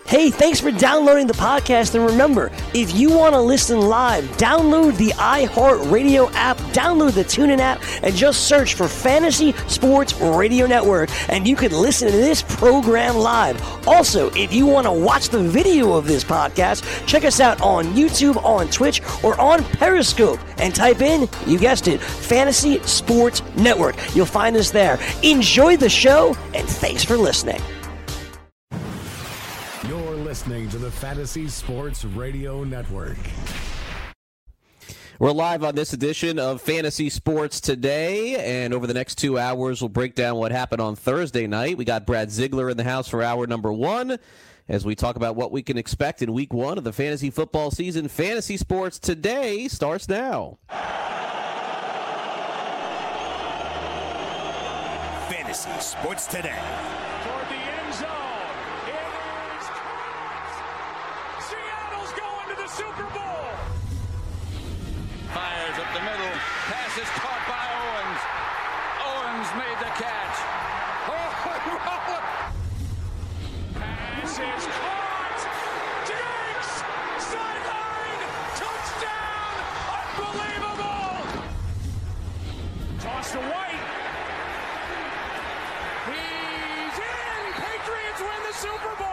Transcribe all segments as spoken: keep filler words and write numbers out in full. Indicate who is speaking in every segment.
Speaker 1: Hey, thanks for downloading the podcast, and remember, if you want to listen live, download the iHeartRadio app, download the TuneIn app, and just search for Fantasy Sports Radio Network, and you can listen to this program live. Also, if you want to watch the video of this podcast, check us out on YouTube, on Twitch, or on Periscope, and type in, you guessed it, Fantasy Sports Network. You'll find us there. Enjoy the show, and thanks for listening.
Speaker 2: Listening to the Fantasy Sports Radio Network.
Speaker 3: We're live on this edition of Fantasy Sports Today, and over the next two hours, we'll break down what happened on Thursday night. We got Brad Ziegler in the house for hour number one as we talk about what we can expect in week one of the fantasy football season. Fantasy Sports Today starts now.
Speaker 4: Fantasy Sports Today.
Speaker 5: Toward the end zone. Super Bowl. Fires up the middle. Pass is caught by Owens. Owens made the catch. Oh, pass is caught. Diggs. Sideline. Touchdown. Unbelievable. Toss to White. He's in. Patriots win the Super Bowl.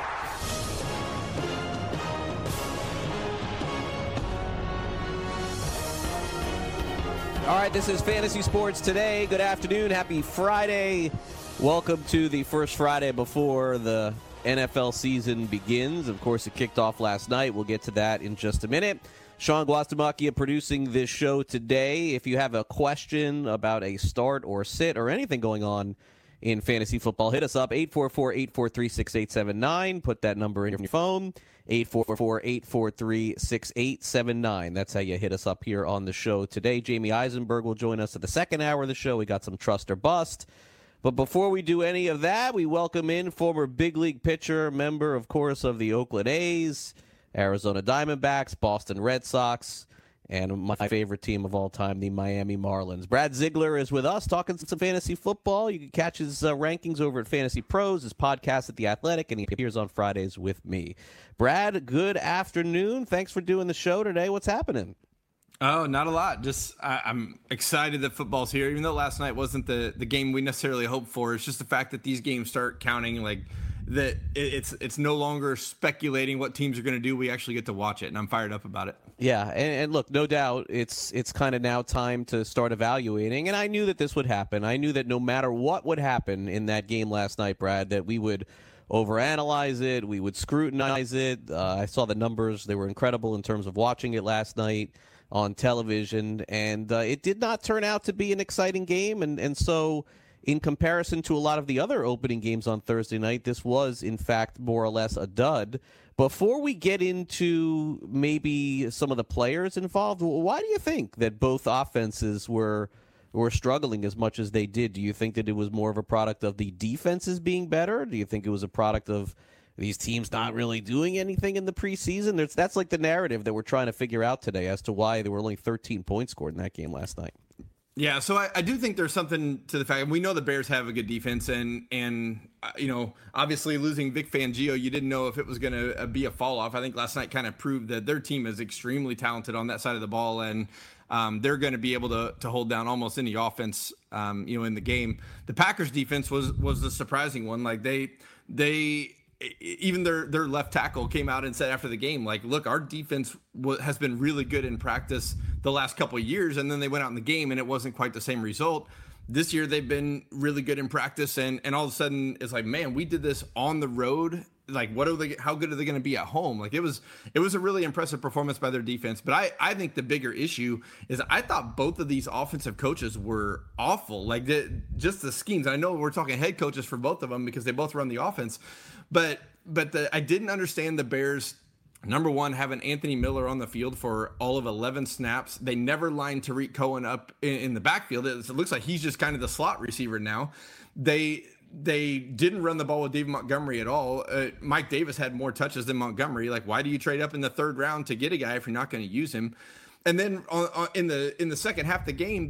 Speaker 3: All right, this is Fantasy Sports Today. Good afternoon. Happy Friday. Welcome to the first Friday before the N F L season begins. Of course, it kicked off last night. We'll get to that in just a minute. Sean Guastamacchia producing this show today. If you have a question about a start or sit or anything going on in fantasy football, hit us up, eight four four, eight four three, six eight seven nine. Put that number in your phone, eight four four, eight four three, six eight seven nine. That's how you hit us up here on the show today. Jamie Eisenberg will join us at the second hour of the show. We got some trust or bust. But before we do any of that, we welcome in former big league pitcher, member, of course, of the Oakland A's, Arizona Diamondbacks, Boston Red Sox, and my favorite team of all time, the Miami Marlins. Brad Ziegler is with us talking some fantasy football. You can catch his uh, rankings over at Fantasy Pros, his podcast at The Athletic, and he appears on Fridays with me. Brad, good afternoon. Thanks for doing the show today. What's happening?
Speaker 6: Oh, not a lot. Just I, I'm excited that football's here, even though last night wasn't the, the game we necessarily hoped for. It's just the fact that these games start counting, like that it, it's it's no longer speculating what teams are going to do. We actually get to watch it, and I'm fired up about it.
Speaker 3: Yeah, and, and look, no doubt it's it's kind of now time to start evaluating. And I knew that this would happen. I knew that no matter what would happen in that game last night, Brad, that we would overanalyze it, we would scrutinize it. Uh, I saw the numbers. They were incredible in terms of watching it last night on television. And uh, it did not turn out to be an exciting game. And, and so in comparison to a lot of the other opening games on Thursday night, this was, in fact, more or less a dud. Before we get into maybe some of the players involved, why do you think that both offenses were were struggling as much as they did? Do you think that it was more of a product of the defenses being better? Do you think it was a product of these teams not really doing anything in the preseason? There's, that's like the narrative that we're trying to figure out today as to why there were only thirteen points scored in that game last night.
Speaker 6: Yeah, so I, I do think there's something to the fact we know the Bears have a good defense, and and uh, you know, obviously losing Vic Fangio, you didn't know if it was going to uh, be a fall off. I think last night kind of proved that their team is extremely talented on that side of the ball, and um, they're going to be able to to hold down almost any offense, um, you know, in the game. The Packers defense was was the surprising one. Like they they. Even their their left tackle came out and said after the game, like, look, our defense w- has been really good in practice the last couple of years, and then they went out in the game and it wasn't quite the same result. This year they've been really good in practice, and and all of a sudden it's like, man, we did this on the road. Like, what are they? How good are they going to be at home? Like, it was it was a really impressive performance by their defense. But I I think the bigger issue is I thought both of these offensive coaches were awful. Like, the, just the schemes. I know we're talking head coaches for both of them because they both run the offense. But but the, I didn't understand the Bears, number one, having Anthony Miller on the field for all of eleven snaps. They never lined Tariq Cohen up in, in the backfield. It, it looks like he's just kind of the slot receiver now. They they didn't run the ball with David Montgomery at all. Uh, Mike Davis had more touches than Montgomery. Like, why do you trade up in the third round to get a guy if you're not going to use him? And then on, on, in the in the second half of the game, they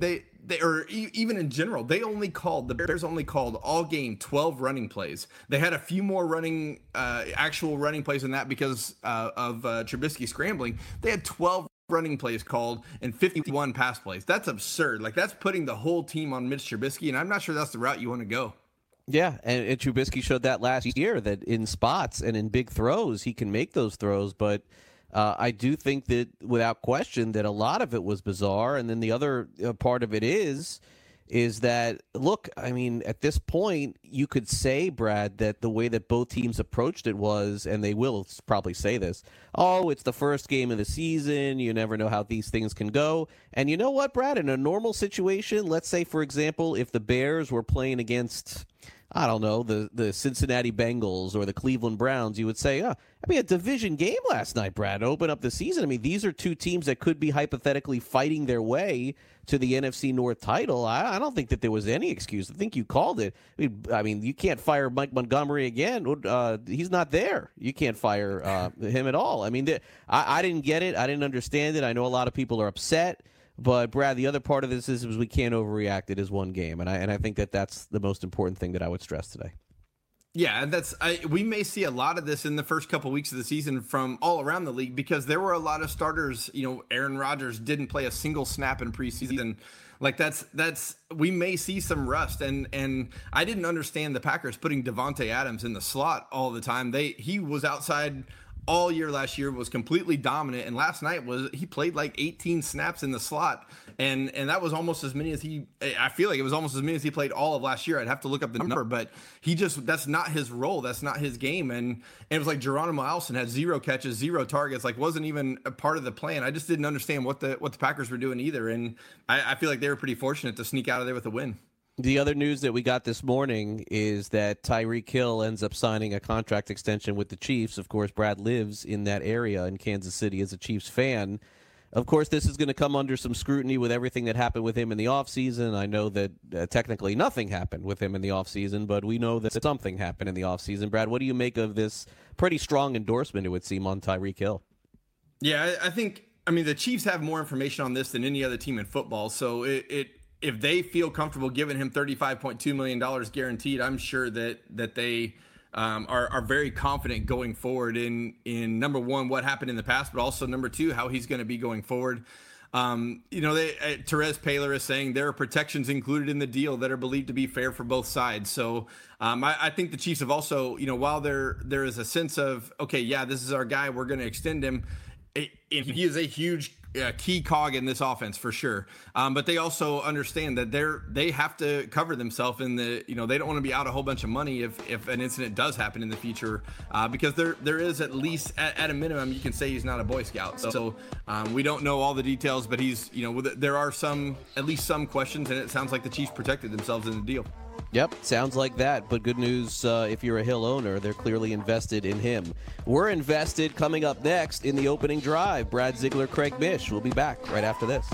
Speaker 6: they or e- even in general, they only called the Bears only called all game twelve running plays. They had a few more running, uh, actual running plays than that because uh, of uh, Trubisky scrambling. They had twelve running plays called and fifty-one pass plays. That's absurd. Like, that's putting the whole team on Mitch Trubisky, and I'm not sure that's the route you want to go.
Speaker 3: Yeah, and, and Trubisky showed that last year, that in spots and in big throws, he can make those throws. But uh, I do think that, without question, that a lot of it was bizarre. And then the other uh, part of it is, is that, look, I mean, at this point, you could say, Brad, that the way that both teams approached it was, and they will probably say this, oh, it's the first game of the season, you never know how these things can go. And you know what, Brad, in a normal situation, let's say, for example, if the Bears were playing against, I don't know, the, the Cincinnati Bengals or the Cleveland Browns, you would say, oh, I mean, a division game last night, Brad, to open up the season. I mean, these are two teams that could be hypothetically fighting their way to the N F C North title. I, I don't think that there was any excuse. I think you called it. I mean, I mean you can't fire Mike Montgomery again. Uh, he's not there. You can't fire uh, him at all. I mean, the, I, I didn't get it. I didn't understand it. I know a lot of people are upset. But, Brad, the other part of this is, is we can't overreact. It is one game, and I and I think that that's the most important thing that I would stress today.
Speaker 6: Yeah, that's I, we may see a lot of this in the first couple weeks of the season from all around the league because there were a lot of starters. You know, Aaron Rodgers didn't play a single snap in preseason. Like that's that's we may see some rust, and and I didn't understand the Packers putting Devontae Adams in the slot all the time. They he was outside all year last year, was completely dominant, and last night was he played like eighteen snaps in the slot, and and that was almost as many as he I feel like it was almost as many as he played all of last year. I'd have to look up the number, but he just that's not his role, that's not his game. And, and it was like Geronimo Allison had zero catches, zero targets, like wasn't even a part of the plan. I just didn't understand what the what the Packers were doing either, and I, I feel like they were pretty fortunate to sneak out of there with a win.
Speaker 3: The other news that we got this morning is that Tyreek Hill ends up signing a contract extension with the Chiefs. Of course, Brad lives in that area in Kansas City as a Chiefs fan. Of course, this is going to come under some scrutiny with everything that happened with him in the offseason. I know that uh, technically nothing happened with him in the offseason, but we know that something happened in the offseason. Brad, what do you make of this pretty strong endorsement, it would seem, on Tyreek Hill?
Speaker 6: Yeah, I think, I mean, the Chiefs have more information on this than any other team in football, so it, it if they feel comfortable giving him thirty-five point two million dollars guaranteed, I'm sure that that they um, are, are very confident going forward in, in, number one, what happened in the past, but also, number two, how he's going to be going forward. Um, you know, they, uh, Therese Paylor is saying there are protections included in the deal that are believed to be fair for both sides. So um, I, I think the Chiefs have also, you know, while there there is a sense of, okay, yeah, this is our guy, we're going to extend him. It, it, he is a huge uh, key cog in this offense for sure. Um, but they also understand that they're they have to cover themselves in the, you know, they don't want to be out a whole bunch of money if, if an incident does happen in the future, uh, because there there is at least at, at a minimum you can say he's not a Boy Scout. So, so um, we don't know all the details, but he's, you know, there are some at least some questions, and it sounds like the Chiefs protected themselves in the deal.
Speaker 3: Yep, sounds like that. But good news uh, if you're a Hill owner, they're clearly invested in him. We're invested coming up next in the opening drive. Brad Ziegler, Craig Mish. We'll be back right after this.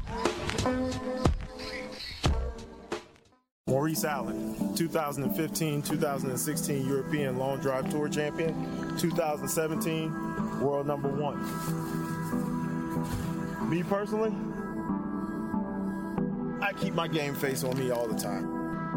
Speaker 7: Maurice Allen, two thousand fifteen two thousand sixteen European Long Drive Tour champion, two thousand seventeen world number one. Me personally, I keep my game face on me all the time.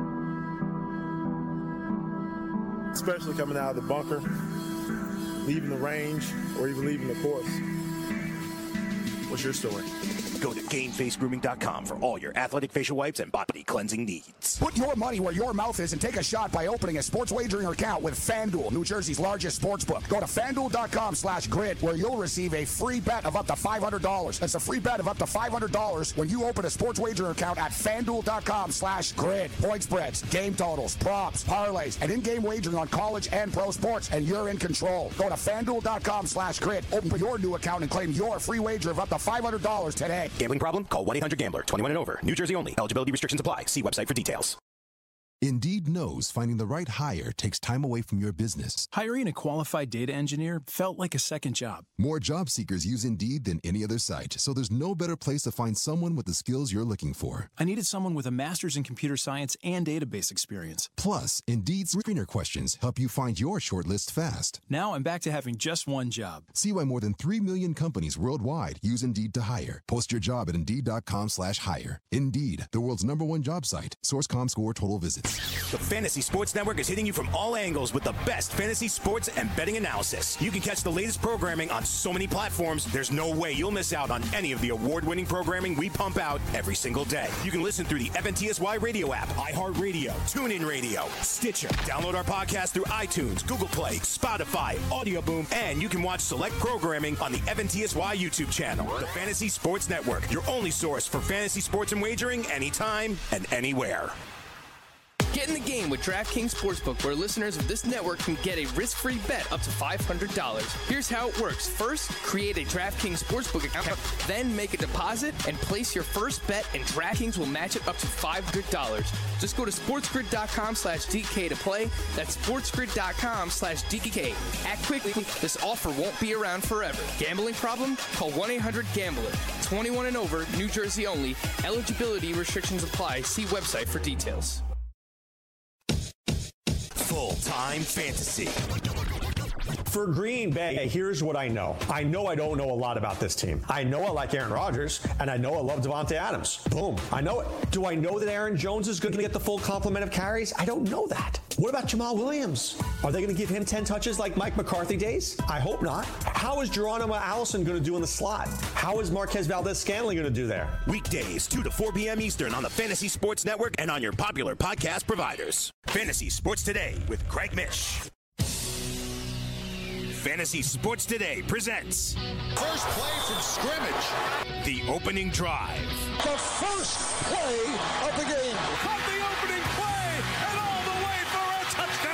Speaker 7: Especially coming out of the bunker, leaving the range, or even leaving the course. What's your story?
Speaker 4: Go to game face grooming dot com for all your athletic facial wipes and body cleansing needs.
Speaker 8: Put your money where your mouth is and take a shot by opening a sports wagering account with FanDuel, New Jersey's largest sports book. Go to FanDuel dot com slash grid where you'll receive a free bet of up to five hundred dollars. That's a free bet of up to five hundred dollars when you open a sports wagering account at FanDuel dot com slash grid. Point spreads, game totals, props, parlays, and in-game wagering on college and pro sports, and you're in control. Go to FanDuel dot com slash grid. Open your new account and claim your free wager of up to five hundred dollars today.
Speaker 4: Gambling problem? Call one eight hundred gambler. twenty-one and over. New Jersey only. Eligibility restrictions apply. See website for details.
Speaker 9: Indeed knows finding the right hire takes time away from your business.
Speaker 10: Hiring a qualified data engineer felt like a second job.
Speaker 9: More job seekers use Indeed than any other site, so there's no better place to find someone with the skills you're looking for.
Speaker 10: I needed someone with a master's in computer science and database experience.
Speaker 9: Plus, Indeed's screener questions help you find your shortlist fast.
Speaker 10: Now I'm back to having just one job.
Speaker 9: See why more than three million companies worldwide use Indeed to hire. Post your job at Indeed.com slash hire. Indeed, the world's number one job site. Source dot com score total visits.
Speaker 4: The Fantasy Sports Network is hitting you from all angles with the best fantasy sports and betting analysis. You can catch the latest programming on so many platforms, there's no way you'll miss out on any of the award-winning programming we pump out every single day. You can listen through the F N T S Y radio app, iHeartRadio, TuneIn Radio, Stitcher. Download our podcast through iTunes, Google Play, Spotify, Audio Boom, and you can watch select programming on the F N T S Y YouTube channel. The Fantasy Sports Network, your only source for fantasy sports and wagering anytime and anywhere.
Speaker 11: Get in the game with DraftKings Sportsbook, where listeners of this network can get a risk-free bet up to five hundred dollars. Here's how it works. First, create a DraftKings Sportsbook account, then make a deposit and place your first bet, and DraftKings will match it up to five hundred dollars. Just go to sportsgrid.com slash DK to play. That's sportsgrid.com slash DK. Act quickly. This offer won't be around forever. Gambling problem? Call one eight hundred gambler. twenty-one and over, New Jersey only. Eligibility restrictions apply. See website for details.
Speaker 4: Full-time fantasy.
Speaker 12: For Green Bay, here's what I know. I know I don't know a lot about this team. I know I like Aaron Rodgers, and I know I love Devontae Adams. Boom. I know it. Do I know that Aaron Jones is going to get the full complement of carries? I don't know that. What about Jamal Williams? Are they going to give him ten touches like Mike McCarthy days? I hope not. How is Geronimo Allison going to do in the slot? How is Marquez Valdez-Scantling going to do there?
Speaker 4: Weekdays, two to four p.m. Eastern on the Fantasy Sports Network and on your popular podcast providers. Fantasy Sports Today with Craig Mish. Fantasy Sports Today presents
Speaker 13: first play from scrimmage.
Speaker 4: The opening drive.
Speaker 13: The first play of the game.
Speaker 5: From the opening play and all the way for a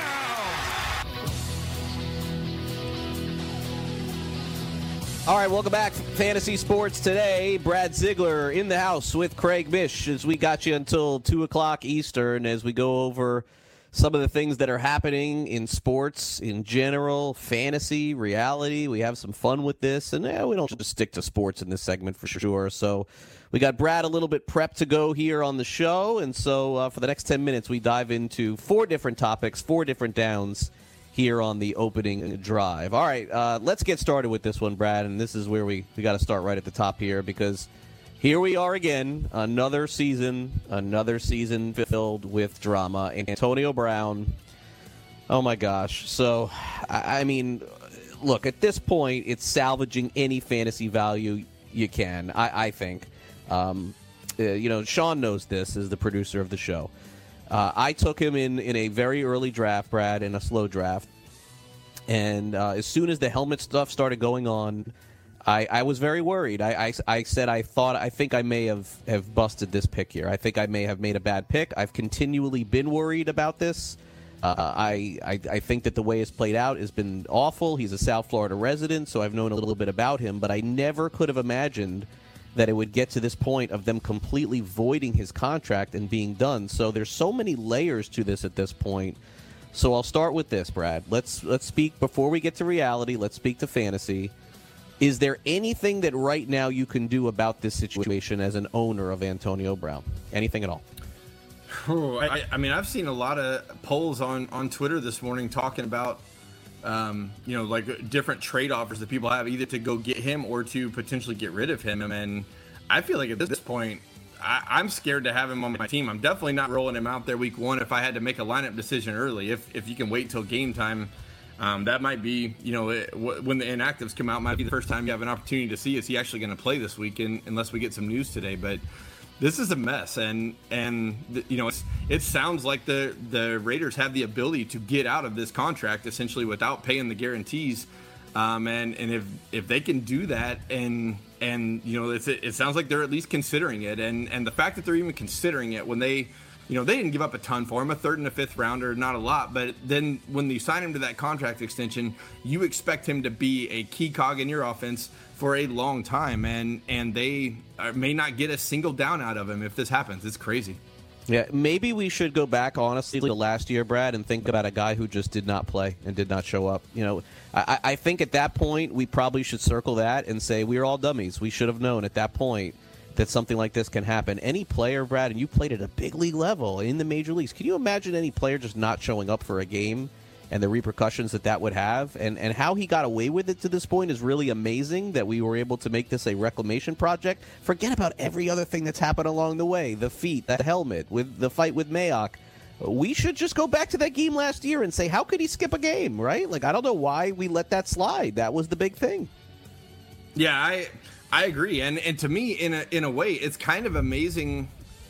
Speaker 5: touchdown.
Speaker 3: All right, welcome back. Fantasy Sports Today. Brad Ziegler in the house with Craig Mish as we got you until two o'clock Eastern as we go over some of the things that are happening in sports in general, fantasy, reality. We have some fun with this, and eh, we don't just stick to sports in this segment for sure. So we got Brad a little bit prepped to go here on the show, and so uh, for the next ten minutes, we dive into four different topics, four different downs here on the opening drive. All right, uh, let's get started with this one, Brad, and this is where we, we got to start right at the top here because here we are again, another season, another season filled with drama. And Antonio Brown, oh my gosh. So, I, I mean, look, at this point, it's salvaging any fantasy value you can, I, I think. Um, uh, you know, Sean knows this as the producer of the show. Uh, I took him in, in a very early draft, Brad, in a slow draft. And uh, as soon as the helmet stuff started going on, I, I was very worried. I, I, I said I thought I think I may have, have busted this pick here. I think I may have made a bad pick. I've continually been worried about this. Uh, I, I I think that the way it's played out has been awful. He's a South Florida resident, so I've known a little bit about him. But I never could have imagined that it would get to this point of them completely voiding his contract and being done. So there's so many layers to this at this point. So I'll start with this, Brad. Let's let's speak before we get to reality. Let's speak to fantasy. Is there anything that right now you can do about this situation as an owner of Antonio Brown? Anything at all?
Speaker 6: Oh, I, I mean, I've seen a lot of polls on, on Twitter this morning talking about, um, you know, like different trade offers that people have either to go get him or to potentially get rid of him. And I feel like at this point, I, I'm scared to have him on my team. I'm definitely not rolling him out there week one if I had to make a lineup decision early. If if you can wait till game time. Um, that might be, you know, it, w- when the inactives come out, might be the first time you have an opportunity to see is he actually going to play this weekend, unless we get some news today. But this is a mess, and and the, you know, it's, it sounds like the the Raiders have the ability to get out of this contract essentially without paying the guarantees, um, and and if if they can do that, and and you know, it's, it sounds like they're at least considering it, and and the fact that they're even considering it when they. You know, they didn't give up a ton for him, a third and a fifth rounder, not a lot. But then when you sign him to that contract extension, you expect him to be a key cog in your offense for a long time. And and they may not get a single down out of him if this happens. It's crazy.
Speaker 3: Yeah, maybe we should go back, honestly, to last year, Brad, and think about a guy who just did not play and did not show up. You know, I, I think at that point we probably should circle that and say we were all dummies. We should have known at that point that something like this can happen. Any player, Brad, and you played at a big league level in the major leagues, can you imagine any player just not showing up for a game and the repercussions that that would have? And and how he got away with it to this point is really amazing, that we were able to make this a reclamation project. Forget about every other thing that's happened along the way, the feet, the helmet, with the fight with Mayock. We should just go back to that game last year and say, how could he skip a game, right? Like, I don't know why we let that slide. That was the big thing.
Speaker 6: Yeah, I I agree. And and to me, in a in a way, it's kind of amazing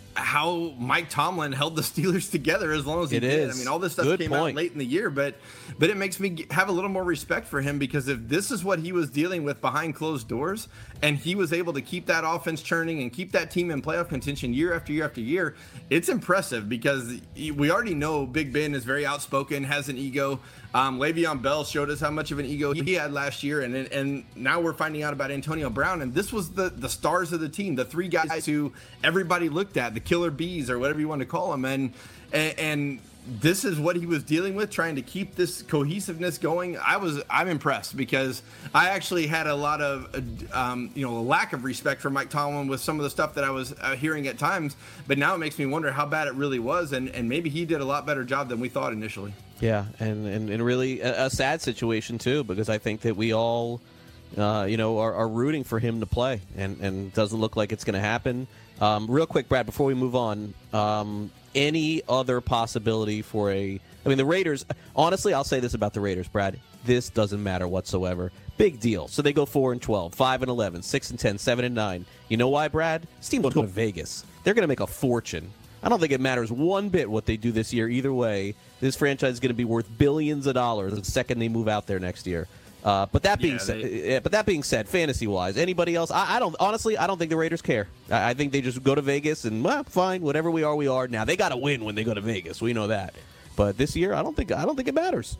Speaker 6: how Mike Tomlin held the Steelers together as long as he
Speaker 3: it
Speaker 6: did.
Speaker 3: Is.
Speaker 6: I mean, all this stuff
Speaker 3: Good
Speaker 6: came
Speaker 3: point.
Speaker 6: out late in the year, but but it makes me have a little more respect for him, because if this is what he was dealing with behind closed doors, and he was able to keep that offense churning and keep that team in playoff contention year after year after year, it's impressive, because we already know Big Ben is very outspoken, has an ego. Um, Le'Veon Bell showed us how much of an ego he had last year, and and now we're finding out about Antonio Brown, and this was the, the stars of the team, the three guys who everybody looked at, the killer bees or whatever you want to call them, and and, and this is what he was dealing with, trying to keep this cohesiveness going. I was I'm impressed, because I actually had a lot of um, you know lack of respect for Mike Tomlin with some of the stuff that I was uh, hearing at times, but now it makes me wonder how bad it really was, and, and maybe he did a lot better job than we thought initially.
Speaker 3: Yeah, and, and, and really a, a sad situation, too, because I think that we all, uh, you know, are, are rooting for him to play, and, and doesn't look like it's going to happen. Um, real quick, Brad, before we move on, um, any other possibility for a – I mean, the Raiders – honestly, I'll say this about the Raiders, Brad. This doesn't matter whatsoever. Big deal. So they go four and twelve, five and eleven, six and ten, seven and nine. You know why, Brad? This team will go to Vegas. They're going to make a fortune. I don't think it matters one bit what they do this year either way. This franchise is going to be worth billions of dollars the second they move out there next year. Uh, but that being yeah, said, they, but that being said, fantasy-wise, anybody else? I, I don't honestly. I don't think the Raiders care. I, I think they just go to Vegas and well, fine, whatever we are, we are. Now they got to win when they go to Vegas. We know that. But this year, I don't think. I don't think it matters.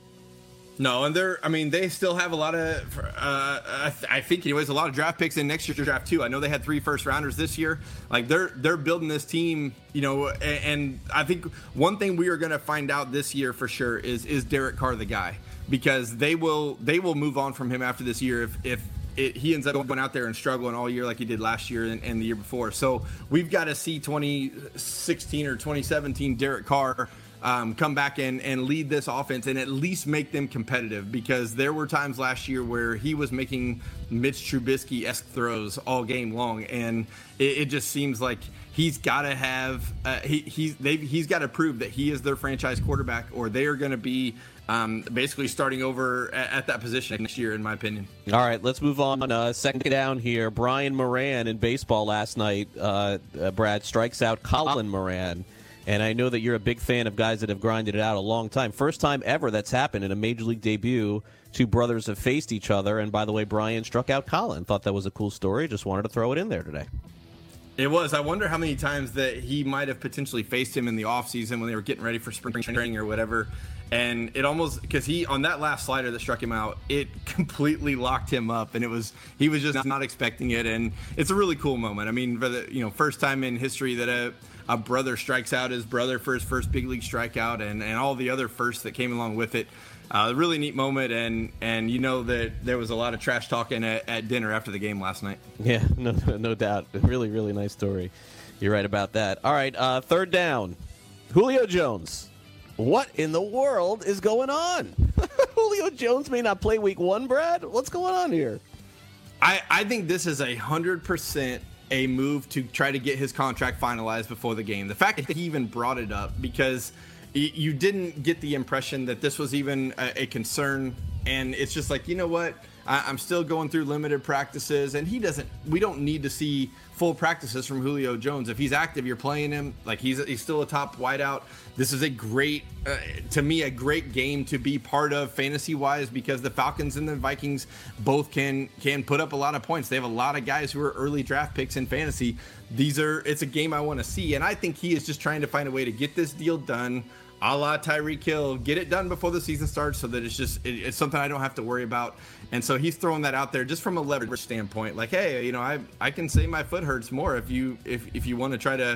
Speaker 6: No, and they're. I mean, they still have a lot of. Uh, I, th- I think, anyways, a lot of draft picks in next year's draft too. I know they had three first rounders this year. Like they're they're building this team, you know. And, and I think one thing we are going to find out this year for sure is is Derek Carr the guy, because they will they will move on from him after this year if if. It, he ends up going out there and struggling all year like he did last year and, and the year before. So we've got to see twenty sixteen or twenty seventeen Derek Carr um, come back and, and lead this offense and at least make them competitive, because there were times last year where he was making Mitch Trubisky-esque throws all game long, and it, it just seems like he's got to have uh, he, he's they've, he's got to prove that he is their franchise quarterback, or they are going to be Um, basically starting over at, at that position next year, in my opinion.
Speaker 3: All right, let's move on. Uh, second down here. Brian Moran in baseball last night, uh, uh, Brad, strikes out Colin Moran. And I know that you're a big fan of guys that have grinded it out a long time. First time ever that's happened in a Major League debut. Two brothers have faced each other. And by the way, Brian struck out Colin. Thought that was a cool story. Just wanted to throw it in there today.
Speaker 6: It was. I wonder how many times that he might have potentially faced him in the offseason when they were getting ready for spring training or whatever. And it almost, because he, on that last slider that struck him out, it completely locked him up. And it was, he was just not expecting it. And it's a really cool moment. I mean, for the, you know, first time in history that a, a brother strikes out his brother for his first big league strikeout, and, and all the other firsts that came along with it. Uh, a really neat moment, and and you know that there was a lot of trash talking at, at dinner after the game last night.
Speaker 3: Yeah, no, no doubt. Really, really nice story. You're right about that. All right, uh, third down. Julio Jones. What in the world is going on? Julio Jones may not play week one, Brad. What's going on here?
Speaker 6: I, I think this is a hundred percent a move to try to get his contract finalized before the game. The fact that he even brought it up, because you didn't get the impression that this was even a, a concern, and it's just like, you know what, I, I'm still going through limited practices, and he doesn't. We don't need to see full practices from Julio Jones. If he's active, you're playing him. Like he's he's still a top wideout. This is a great, uh, to me, a great game to be part of fantasy wise, because the Falcons and the Vikings both can can put up a lot of points. They have a lot of guys who are early draft picks in fantasy. These are it's a game I want to see, and I think he is just trying to find a way to get this deal done, a la Tyreek Hill, get it done before the season starts, so that it's just it, it's something I don't have to worry about. And so he's throwing that out there just from a leverage standpoint, like, hey, you know, I I can say my foot hurts more if you if if you want to try to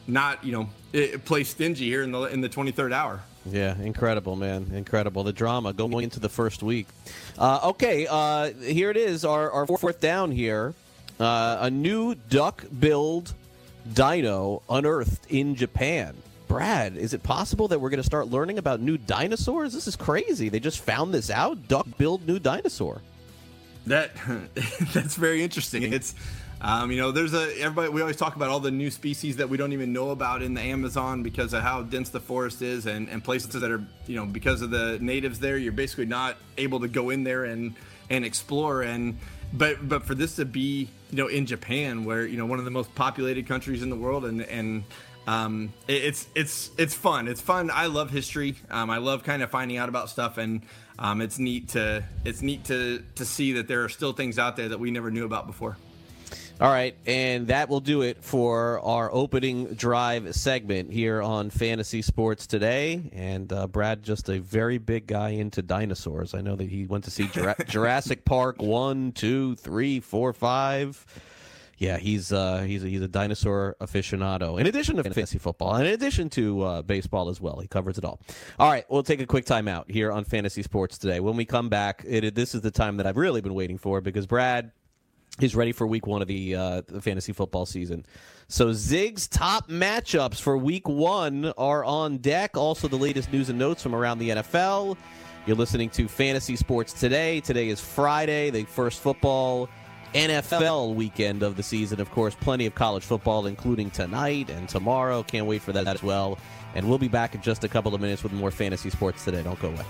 Speaker 6: not you know it, play stingy here in the in the twenty-third hour.
Speaker 3: Yeah, incredible, man. Incredible. The drama going into the first week. Uh, okay, uh, here it is, our, our fourth down here. Uh, a new duck-billed dino unearthed in Japan. Brad, is it possible that we're going to start learning about new dinosaurs? This is crazy. They just found this out. Duck-billed new dinosaur.
Speaker 6: That That's very interesting. It's... Um, you know, there's a everybody. We always talk about all the new species that we don't even know about in the Amazon because of how dense the forest is, and, and places that are, you know, because of the natives there, you're basically not able to go in there and and explore. And but but for this to be, you know, in Japan, where you know one of the most populated countries in the world, and and um, it, it's it's it's fun. It's fun. I love history. Um, I love kind of finding out about stuff, and um, it's neat to it's neat to to see that there are still things out there that we never knew about before.
Speaker 3: All right, and that will do it for our opening drive segment here on Fantasy Sports Today. And uh, Brad, just a very big guy into dinosaurs. I know that he went to see Jura- Jurassic Park one, two, three, four, five. Yeah, he's uh, he's a, he's a dinosaur aficionado. In addition to fantasy football, and in addition to uh, baseball as well, he covers it all. All right, we'll take a quick time out here on Fantasy Sports Today. When we come back, it, this is the time that I've really been waiting for because Brad. He's ready for week one of the, uh, the fantasy football season. So Zig's top matchups for week one are on deck. Also, the latest news and notes from around the N F L. You're listening to Fantasy Sports Today. Today is Friday, the first football N F L weekend of the season. Of course, plenty of college football, including tonight and tomorrow. Can't wait for that as well. And we'll be back in just a couple of minutes with more Fantasy Sports Today. Don't go away.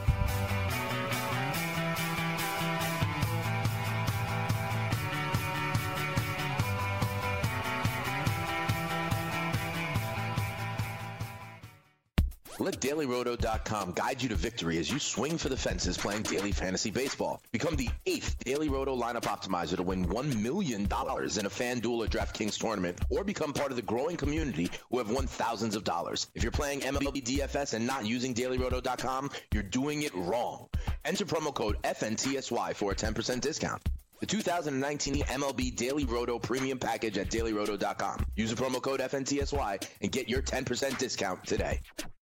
Speaker 14: Let Daily Roto dot com guide you to victory as you swing for the fences playing daily fantasy baseball. Become the eighth Daily Roto lineup optimizer to win one million dollars in a FanDuel or DraftKings tournament, or become part of the growing community who have won thousands of dollars. If you're playing M L B D F S and not using Daily Roto dot com, you're doing it wrong. Enter promo code F N T S Y for a ten percent discount. The two thousand nineteen M L B Daily Roto Premium Package at Daily Roto dot com. Use the promo code F N T S Y and get your ten percent discount today.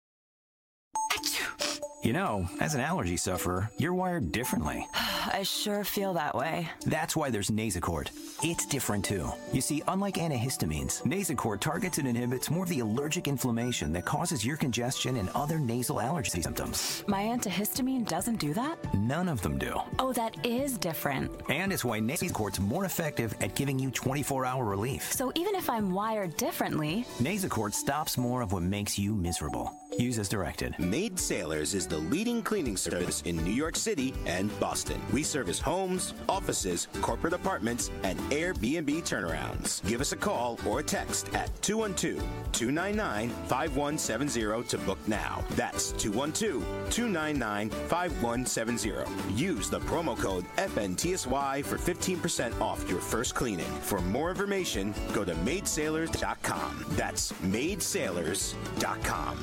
Speaker 10: You know, as an allergy sufferer, you're wired differently.
Speaker 15: I sure feel that way.
Speaker 10: That's why there's Nasacort. It's different, too. You see, unlike antihistamines, Nasacort targets and inhibits more of the allergic inflammation that causes ear congestion and other nasal allergy symptoms.
Speaker 15: My antihistamine doesn't do that?
Speaker 10: None of them do.
Speaker 15: Oh, that is different.
Speaker 10: And it's why Nasacort's more effective at giving you twenty-four hour relief.
Speaker 15: So even if I'm wired differently...
Speaker 10: Nasacort stops more of what makes you miserable. Use as directed.
Speaker 16: Maid Sailors is the leading cleaning service in New York City and Boston. We service homes, offices, corporate apartments, and Airbnb turnarounds. Give us a call or a text at two one two, two nine nine, five one seven zero to book now. That's two one two, two nine nine, five one seven zero. Use the promo code F N T S Y for fifteen percent off your first cleaning. For more information, go to maid sailors dot com. That's maid sailors dot com.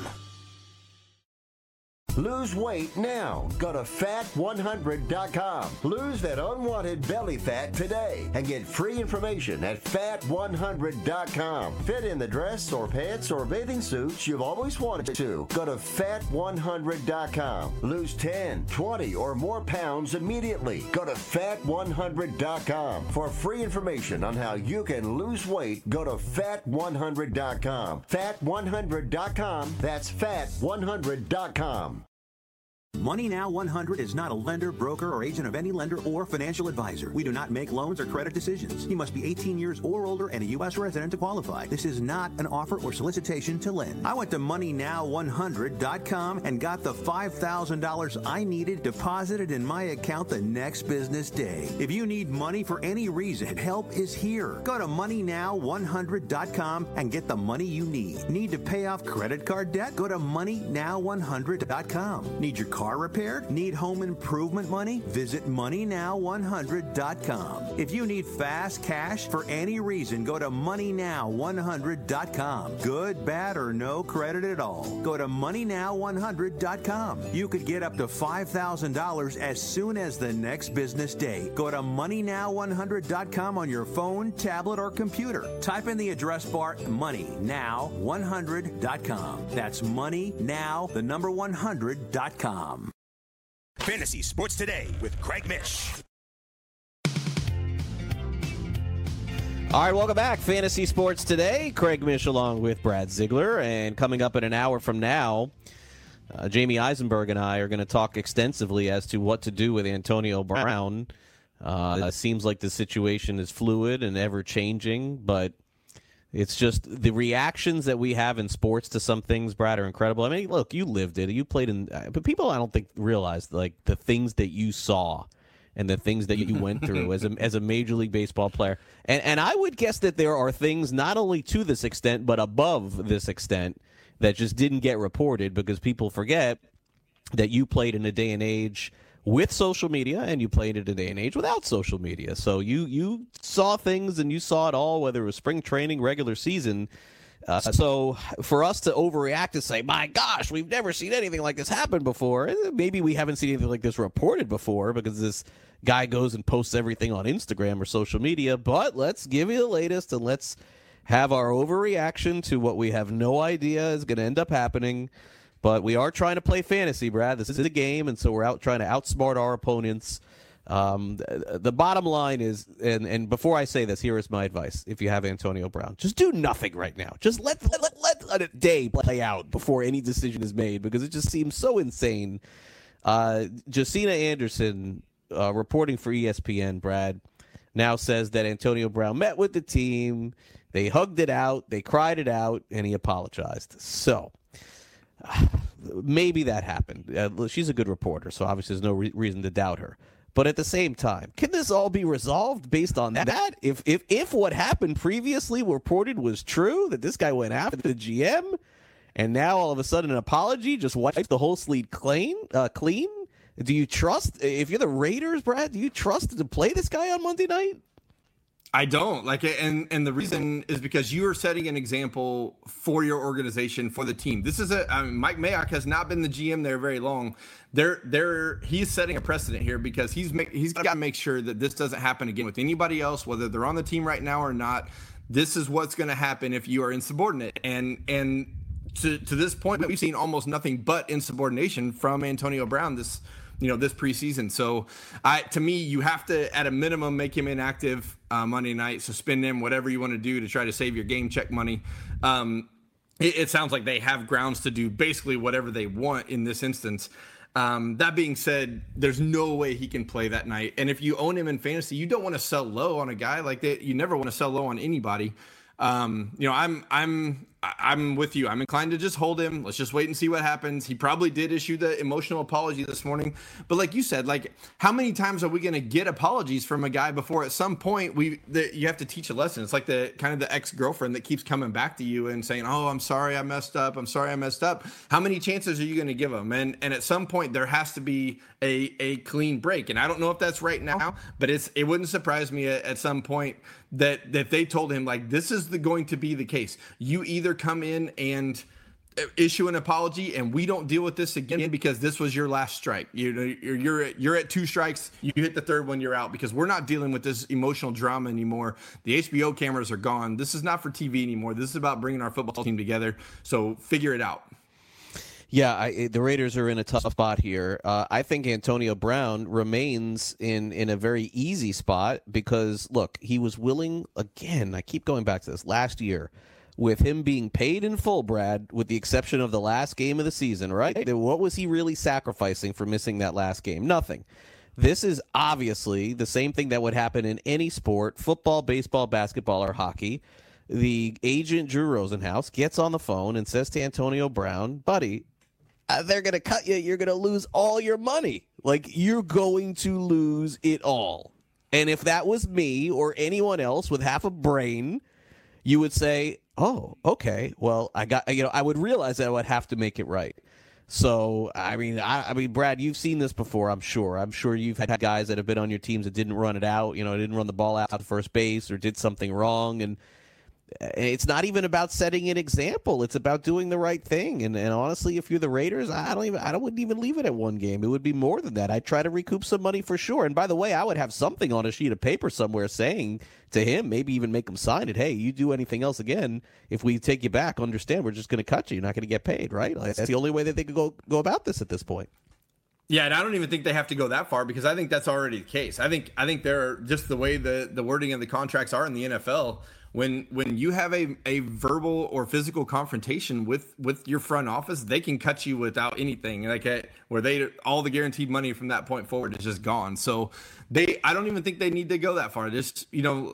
Speaker 17: Lose weight now. Go to fat one hundred dot com. Lose that unwanted belly fat today and get free information at fat one hundred dot com. Fit in the dress or pants or bathing suits you've always wanted to. Go to fat one hundred dot com. Lose ten, twenty, or more pounds immediately. Go to fat one hundred dot com. For free information on how you can lose weight, go to fat one hundred dot com. fat one hundred dot com. That's fat one hundred dot com.
Speaker 18: Money Now one hundred is not a lender, broker, or agent of any lender or financial advisor. We do not make loans or credit decisions. You must be eighteen years or older and a U S resident to qualify. This is not an offer or solicitation to lend. I went to money now one hundred dot com and got the five thousand dollars I needed deposited in my account the next business day. If you need money for any reason, help is here. Go to money now one hundred dot com and get the money you need. Need to pay off credit card debt? Go to money now one hundred dot com. Need your car car repaired? Need home improvement money? Visit money now one hundred dot com. If you need fast cash for any reason, go to money now one hundred dot com. Good, bad, or no credit at all. Go to money now one hundred dot com. You could get up to five thousand dollars as soon as the next business day. Go to money now one hundred dot com on your phone, tablet, or computer. Type in the address bar money now one hundred dot com. That's money now, the number one hundred dot com.
Speaker 4: Fantasy Sports Today with Craig Mish.
Speaker 3: All right, welcome back. Fantasy Sports Today. Craig Mish along with Brad Ziegler. And coming up in an hour from now, uh, Jamie Eisenberg and I are going to talk extensively as to what to do with Antonio Brown. Uh, it seems like the situation is fluid and ever-changing, but it's just the reactions that we have in sports to some things, Brad, are incredible. I mean, look, you lived it. You played in – but people I don't think realize, like, the things that you saw and the things that you went through as a as a Major League Baseball player. And and I would guess that there are things not only to this extent but above this extent that just didn't get reported because people forget that you played in a day and age with social media and you played in a day and age without social media. So you, you saw things and you saw it all, whether it was spring training, regular season. Uh, so for us to overreact and say, my gosh, we've never seen anything like this happen before. Maybe we haven't seen anything like this reported before because this guy goes and posts everything on Instagram or social media. But let's give you the latest and let's have our overreaction to what we have no idea is going to end up happening. But we are trying to play fantasy, Brad. This is a game, and so we're out trying to outsmart our opponents. Um, the, the bottom line is, and, and before I say this, here is my advice. If you have Antonio Brown, just do nothing right now. Just let let, let, let a day play out before any decision is made because it just seems so insane. Uh, Josina Anderson, uh, reporting for E S P N, Brad, now says that Antonio Brown met with the team. They hugged it out. They cried it out, and he apologized. So maybe that happened. Uh, she's a good reporter, so obviously there's no re- reason to doubt her. But at the same time, can this all be resolved based on that? If if if what happened previously reported was true, that this guy went after the G M, and now all of a sudden an apology just wipes the whole slate clean, uh, clean? Do you trust, if you're the Raiders, Brad, do you trust to play this guy on Monday night?
Speaker 6: I don't like it, and and the reason is because you are setting an example for your organization, for the team. This is a I mean, Mike Mayock has not been the G M there very long. They're they're he's setting a precedent here because he's make, he's got to make sure that this doesn't happen again with anybody else, whether they're on the team right now or not. This is what's going to happen if you are insubordinate, and and to to this point, we've seen almost nothing but insubordination from Antonio Brown this. you know, this preseason. So I, to me, you have to, at a minimum, make him inactive uh, Monday night, suspend him, whatever you want to do to try to save your game check money. Um, it, it sounds like they have grounds to do basically whatever they want in this instance. Um, that being said, there's no way he can play that night. And if you own him in fantasy, you don't want to sell low on a guy like that. You never want to sell low on anybody. Um, you know, I'm, I'm, I'm with you. I'm inclined to just hold him. Let's just wait and see what happens. He probably did issue the emotional apology this morning, but like you said, like how many times are we going to get apologies from a guy before at some point we, the, you have to teach a lesson. It's like the kind of the ex-girlfriend that keeps coming back to you and saying, oh, I'm sorry I messed up. I'm sorry I messed up. How many chances are you going to give them? And, and at some point there has to be a, a clean break. And I don't know if that's right now, but it's, it wouldn't surprise me at, at some point that, that they told him like, this is the, going to be the case. You either come in and issue an apology and we don't deal with this again because this was your last strike. You know, you're, you're, at, you're at two strikes. You hit the third one, you're out because we're not dealing with this emotional drama anymore. The H B O cameras are gone. This is not for T V anymore. This is about bringing our football team together. So figure it out.
Speaker 3: Yeah, I, the Raiders are in a tough spot here. Uh, I think Antonio Brown remains in, in a very easy spot because, look, he was willing, again, I keep going back to this, last year, with him being paid in full, Brad, with the exception of the last game of the season, right? What was he really sacrificing for missing that last game? Nothing. This is obviously the same thing that would happen in any sport, football, baseball, basketball, or hockey. The agent, Drew Rosenhaus, gets on the phone and says to Antonio Brown, buddy, Uh, they're going to cut you. You're going to lose all your money. Like, you're going to lose it all. And if that was me or anyone else with half a brain, you would say, oh, okay, well, I got, you know, I would realize that I would have to make it right. So, I mean, I, I mean, Brad, you've seen this before, I'm sure. I'm sure you've had guys that have been on your teams that didn't run it out, you know, didn't run the ball out to first base or did something wrong. And it's not even about setting an example. It's about doing the right thing. And, and honestly, if you're the Raiders, I don't even I don't wouldn't even leave it at one game. It would be more than that. I'd try to recoup some money for sure. And by the way, I would have something on a sheet of paper somewhere saying to him, maybe even make him sign it. Hey, you do anything else again, if we take you back, understand we're just going to cut you. You're not going to get paid, right? That's the only way that they could go go about this at this point.
Speaker 6: Yeah, and I don't even think they have to go that far because I think that's already the case. I think I think they're just the way the, the wording of the contracts are in the N F L. When when you have a, a verbal or physical confrontation with, with your front office, they can cut you without anything. Like a, where they all the guaranteed money from that point forward is just gone. So they I don't even think they need to go that far. Just, you know,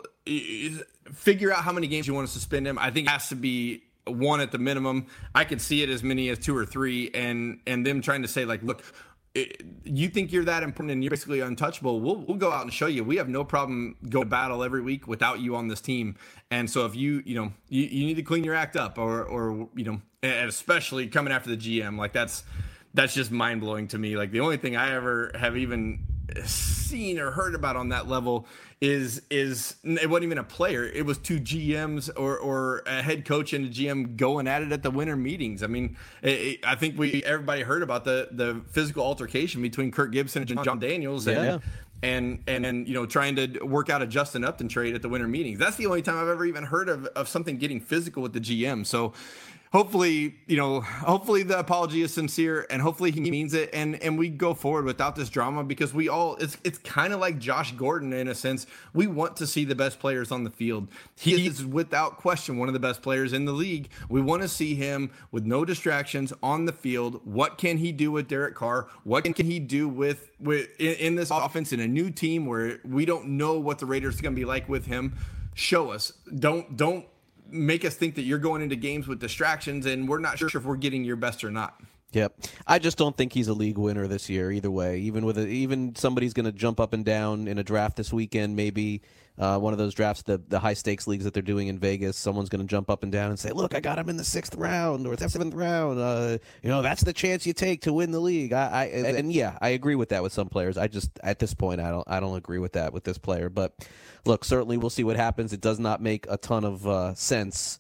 Speaker 6: figure out how many games you want to suspend him. I think it has to be one at the minimum. I could see it as many as two or three, and and them trying to say like, look, It, you think you're that important and you're basically untouchable, we'll we'll go out and show you. We have no problem going to battle every week without you on this team. And so if you, you know, you, you need to clean your act up or, or, you know, and especially coming after the G M, like that's, that's just mind blowing to me. Like the only thing I ever have even seen or heard about on that level is is it wasn't even a player. It was two G Ms or or a head coach and a G M going at it at the winter meetings. I mean, it, it, I think we everybody heard about the the physical altercation between Kirk Gibson and John Daniels. And,
Speaker 3: yeah.
Speaker 6: And and and you know, trying to work out a Justin Upton trade at the winter meetings. That's the only time I've ever even heard of, of something getting physical with the G M. So hopefully, you know, hopefully the apology is sincere and hopefully he means it, and and we go forward without this drama, because we all it's it's kind of like Josh Gordon in a sense. We want to see the best players on the field. He is without question one of the best players in the league. We want to see him with no distractions on the field. What can he do with Derek Carr? What can he do with with in, in this offense in a new team where we don't know what the Raiders are going to be like with him? Show us. Don't don't make us think that you're going into games with distractions and we're not sure if we're getting your best or not.
Speaker 3: Yep. I just don't think he's a league winner this year either way. Even with a, even somebody's going to jump up and down in a draft this weekend, maybe uh, one of those drafts, the, the high stakes leagues that they're doing in Vegas, someone's going to jump up and down and say, look, I got him in the sixth round or the seventh round. Uh, you know, that's the chance you take to win the league. I, I and, and yeah, I agree with that with some players. I just, at this point, I don't, I don't agree with that with this player. But look, certainly we'll see what happens. It does not make a ton of uh, sense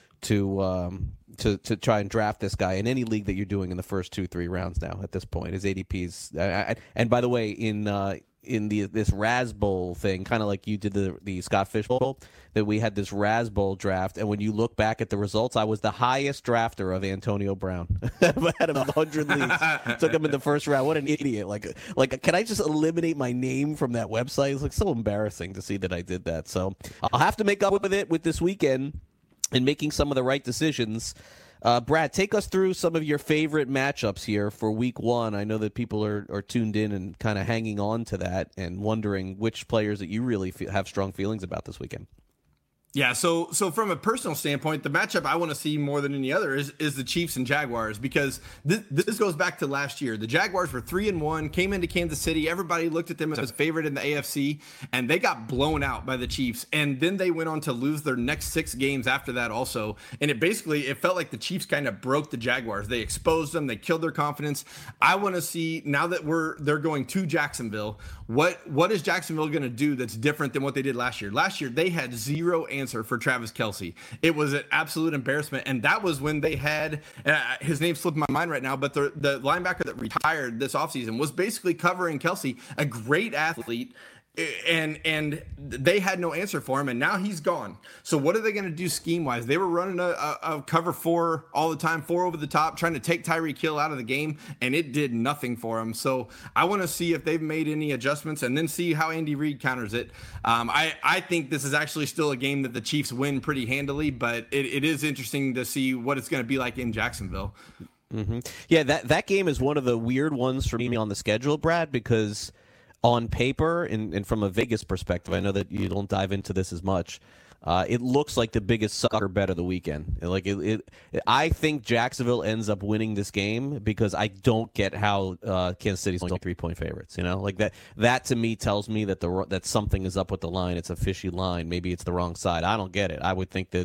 Speaker 3: to um, to to try and draft this guy in any league that you're doing in the first two, three rounds now at this point. His A D P's I, I, and by the way, in uh, in the this Raz Bowl thing, kind of like you did the the Scott Fish Bowl, that we had this Raz Bowl draft, and when you look back at the results, I was the highest drafter of Antonio Brown. I had him in one hundred leagues. Took him in the first round. What an idiot! Like like can I just eliminate my name from that website? It's like so embarrassing to see that I did that. So I'll have to make up with it with this weekend and making some of the right decisions. Uh, Brad, take us through some of your favorite matchups here for week one. I know that people are, are tuned in and kind of hanging on to that and wondering which players that you really feel, have strong feelings about this weekend.
Speaker 6: Yeah, so so from a personal standpoint, the matchup I want to see more than any other is is the Chiefs and Jaguars, because this, this goes back to last year. The Jaguars were three and one, came into Kansas City. Everybody looked at them as favorite in the A F C, and they got blown out by the Chiefs. And then they went on to lose their next six games after that also. And it basically it felt like the Chiefs kind of broke the Jaguars. They exposed them. They killed their confidence. I want to see, now that we're they're going to Jacksonville, what what is Jacksonville going to do that's different than what they did last year? Last year they had zero answer for Travis Kelce. It was an absolute embarrassment, and that was when they had uh, his name slipped my mind right now, but the the linebacker that retired this offseason was basically covering Kelce, a great athlete, and and they had no answer for him, and now he's gone. So what are they going to do scheme wise? They were running a, a, a cover four all the time, four over the top, trying to take Tyreek Hill out of the game, and it did nothing for him. So I want to see if they've made any adjustments, and then see how Andy Reid counters it. Um, I I think this is actually still a game that the Chiefs win pretty handily, but it, it is interesting to see what it's going to be like in Jacksonville.
Speaker 3: Mm-hmm. Yeah, that that game is one of the weird ones for me on the schedule, Brad, because on paper, and, and from a Vegas perspective, I know that you don't dive into this as much. Uh, it looks like the biggest sucker bet of the weekend. Like it, it, I think Jacksonville ends up winning this game because I don't get how uh, Kansas City's only three-point favorites. You know, like that. That to me tells me that the that something is up with the line. It's a fishy line. Maybe it's the wrong side. I don't get it. I would think that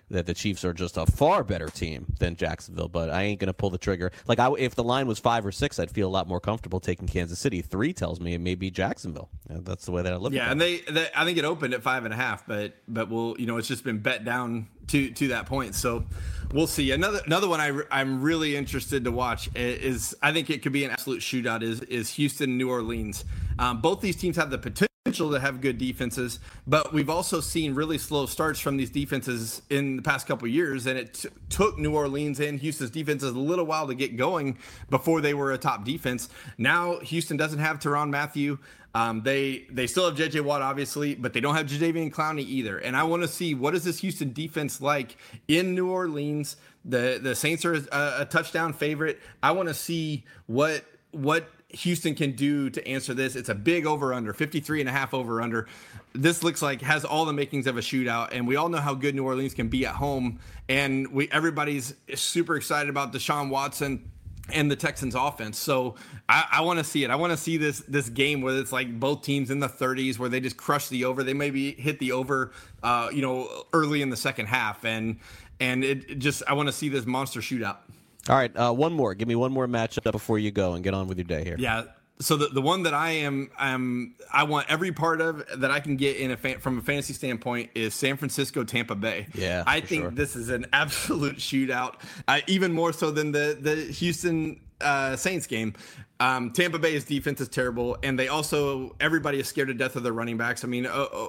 Speaker 3: that the Chiefs are just a far better team than Jacksonville, but I ain't going to pull the trigger. Like, I, if the line was five or six, I'd feel a lot more comfortable taking Kansas City. Three tells me it may be Jacksonville. Yeah, that's the way that I look
Speaker 6: yeah,
Speaker 3: at it.
Speaker 6: Yeah, and they, they, I think it opened at five and a half, but but we'll, you know, it's just been bet down to to that point. So we'll see. Another another one I, I'm really interested to watch is, I think it could be an absolute shootout, is is Houston, New Orleans. Um, both these teams have the potential to have good defenses, but we've also seen really slow starts from these defenses in the past couple of years, and it t- took New Orleans and Houston's defenses a little while to get going before they were a top defense. Now Houston doesn't have Tyrann Mathieu. Um, they they still have J J Watt, obviously, but they don't have Jadeveon Clowney either. And I want to see, what is this Houston defense like in New Orleans? The the Saints are a, a touchdown favorite. I want to see what what Houston can do to answer this. It's a big over-under, fifty-three and a half over-under. This looks like has all the makings of a shootout, and we all know how good New Orleans can be at home. And we everybody's super excited about Deshaun Watson and the Texans offense. So I, I want to see it. I want to see this this game where it's like both teams in the thirties, where they just crush the over. They maybe hit the over, uh, you know, early in the second half, and and it, it just I want to see this monster shootout.
Speaker 3: All right, uh, one more. Give me one more matchup before you go and get on with your day here.
Speaker 6: Yeah. So the, the one that I am um I want every part of that I can get in a fan, from a fantasy standpoint is San Francisco Tampa Bay.
Speaker 3: Yeah,
Speaker 6: I think
Speaker 3: sure.
Speaker 6: This is an absolute shootout, uh, even more so than the the Houston uh, Saints game. Um, Tampa Bay's defense is terrible, and they also everybody is scared to death of their running backs. I mean,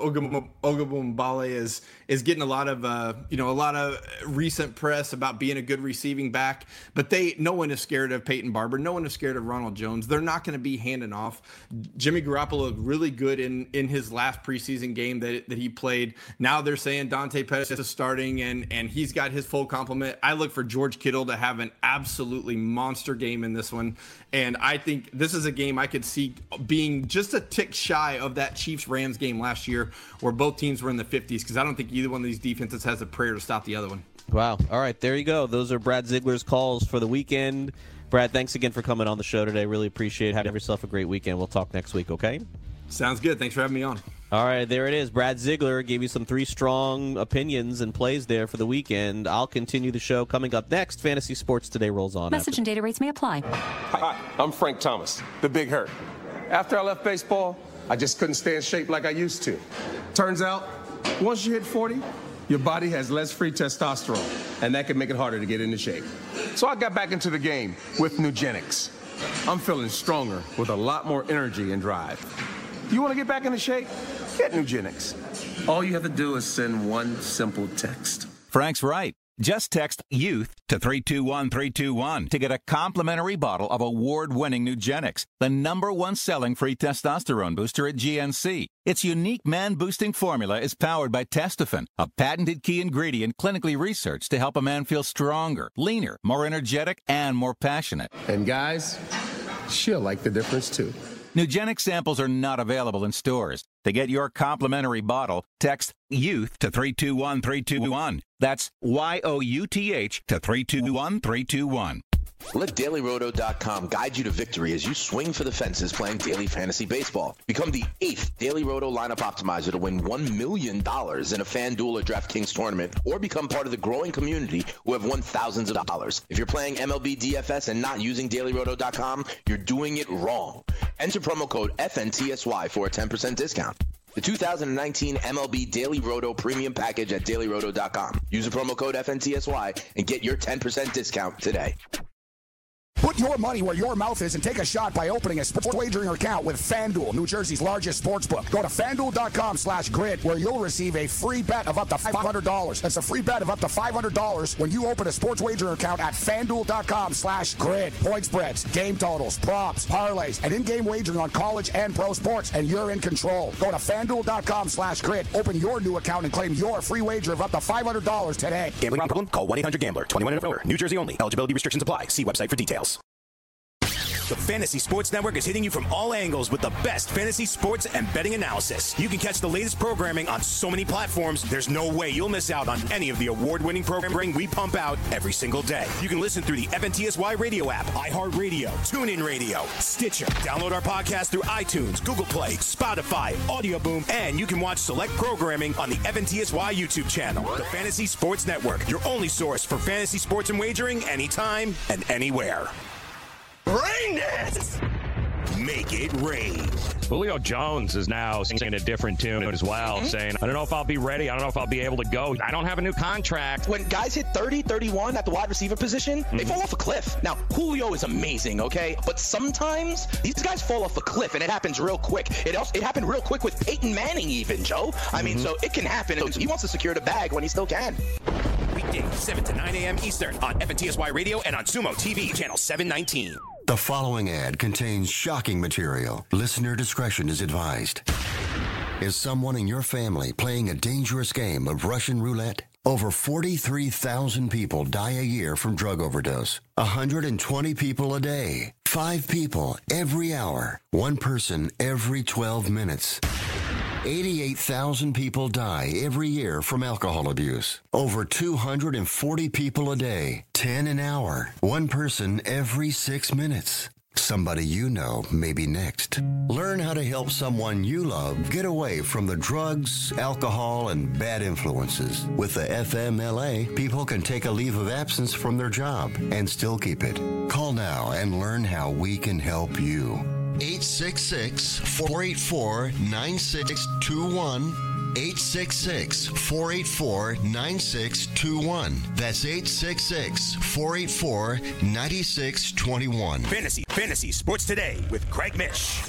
Speaker 6: Ogunbowale is is getting a lot of uh, you know a lot of recent press about being a good receiving back, but they no one is scared of Peyton Barber. No one is scared of Ronald Jones. They're not going to be handing off. Jimmy Garoppolo looked really good in in his last preseason game that that he played. Now they're saying Dante Pettis is starting, and and he's got his full complement. I look for George Kittle to have an absolutely monster game in this one, and I I think this is a game I could see being just a tick shy of that Chiefs-Rams game last year where both teams were in the fifties, because I don't think either one of these defenses has a prayer to stop the other one.
Speaker 3: Wow. All right, there you go. Those are Brad Ziegler's calls for the weekend. Brad, thanks again for coming on the show today. Really appreciate it. Have yourself a great weekend. We'll talk next week, okay?
Speaker 6: Sounds good. Thanks for having me on.
Speaker 3: All right, there it is. Brad Ziegler gave you some three strong opinions and plays there for the weekend. I'll continue the show coming up next. Fantasy Sports Today rolls on.
Speaker 19: Message
Speaker 3: after.
Speaker 19: and data rates may apply.
Speaker 20: Hi, I'm Frank Thomas, the Big Hurt. After I left baseball, I just couldn't stay in shape like I used to. Turns out, once you hit forty, your body has less free testosterone, and that can make it harder to get into shape. So I got back into the game with Nugenics. I'm feeling stronger with a lot more energy and drive. You want to get back into shape? Get Nugenics. All you have to do is send one simple text.
Speaker 21: Frank's right. Just text YOUTH to three two one three two one to get a complimentary bottle of award-winning Nugenics, the number one selling free testosterone booster at G N C. Its unique man-boosting formula is powered by Testofen, a patented key ingredient clinically researched to help a man feel stronger, leaner, more energetic, and more passionate.
Speaker 20: And guys, she'll like the difference too.
Speaker 21: Nugenics samples are not available in stores. To get your complimentary bottle, text YOUTH to three two one three two one. That's Y O U T H to three two one three two one.
Speaker 14: Let Daily Roto dot com guide you to victory as you swing for the fences playing daily fantasy baseball. Become the eighth Daily Roto lineup optimizer to win one million dollars in a FanDuel or DraftKings tournament, or become part of the growing community who have won thousands of dollars. If you're playing M L B D F S and not using Daily Roto dot com, you're doing it wrong. Enter promo code F N T S Y for a ten percent discount. The two thousand nineteen M L B Daily Roto Premium Package at Daily Roto dot com. Use the promo code F N T S Y and get your ten percent discount today.
Speaker 8: Put your money where your mouth is and take a shot by opening a sports wagering account with FanDuel, New Jersey's largest sports book. Go to FanDuel dot com slash grid where you'll receive a free bet of up to five hundred dollars. That's a free bet of up to five hundred dollars when you open a sports wagering account at FanDuel dot com slash grid. Point spreads, game totals, props, parlays, and in-game wagering on college and pro sports, and you're in control. Go to FanDuel dot com slash grid. Open your new account and claim your free wager of up to five hundred dollars today.
Speaker 16: Gambling problem? Call one eight hundred gambler. twenty-one and over. New Jersey only. Eligibility restrictions apply. See website for details.
Speaker 4: The Fantasy Sports Network is hitting you from all angles with the best fantasy sports and betting analysis. You can catch the latest programming on so many platforms, there's no way you'll miss out on any of the award-winning programming we pump out every single day. You can listen through the F N T S Y radio app, iHeartRadio, TuneIn Radio, Stitcher. Download our podcast through iTunes, Google Play, Spotify, Audio Boom, and you can watch select programming on the F N T S Y YouTube channel. The Fantasy Sports Network, your only source for fantasy sports and wagering anytime and anywhere. Rain dance! Make it rain.
Speaker 19: Julio Jones is now singing a different tune as well, mm-hmm. saying, I don't know if I'll be ready. I don't know if I'll be able to go. I don't have a new contract.
Speaker 22: When guys hit thirty, thirty-one at the wide receiver position, mm-hmm. they fall off a cliff. Now, Julio is amazing, okay? But sometimes these guys fall off a cliff, and it happens real quick. It also, it happened real quick with Peyton Manning even, Joe. I mean, mm-hmm. so it can happen. He wants to secure the bag when he still can.
Speaker 4: Weekdays, seven to nine a.m. Eastern on F N T S Y Radio and on Sumo T V, channel seven nineteen.
Speaker 23: The following ad contains shocking material. Listener discretion is advised. Is someone in your family playing a dangerous game of Russian roulette? Over forty-three thousand people die a year from drug overdose. one hundred twenty people a day. Five people every hour. One person every twelve minutes. eighty-eight thousand people die every year from alcohol abuse. Over two hundred forty people a day. ten an hour. One person every six minutes. Somebody you know may be next. Learn how to help someone you love get away from the drugs, alcohol, and bad influences. With the F M L A, people can take a leave of absence from their job and still keep it. Call now and learn how we can help you. eight six six, four eight four, nine six two one. eight six six, four eight four, nine six two one. That's eight six six, four eight four, nine six two one.
Speaker 4: Fantasy, Fantasy Sports Today with Craig Mish.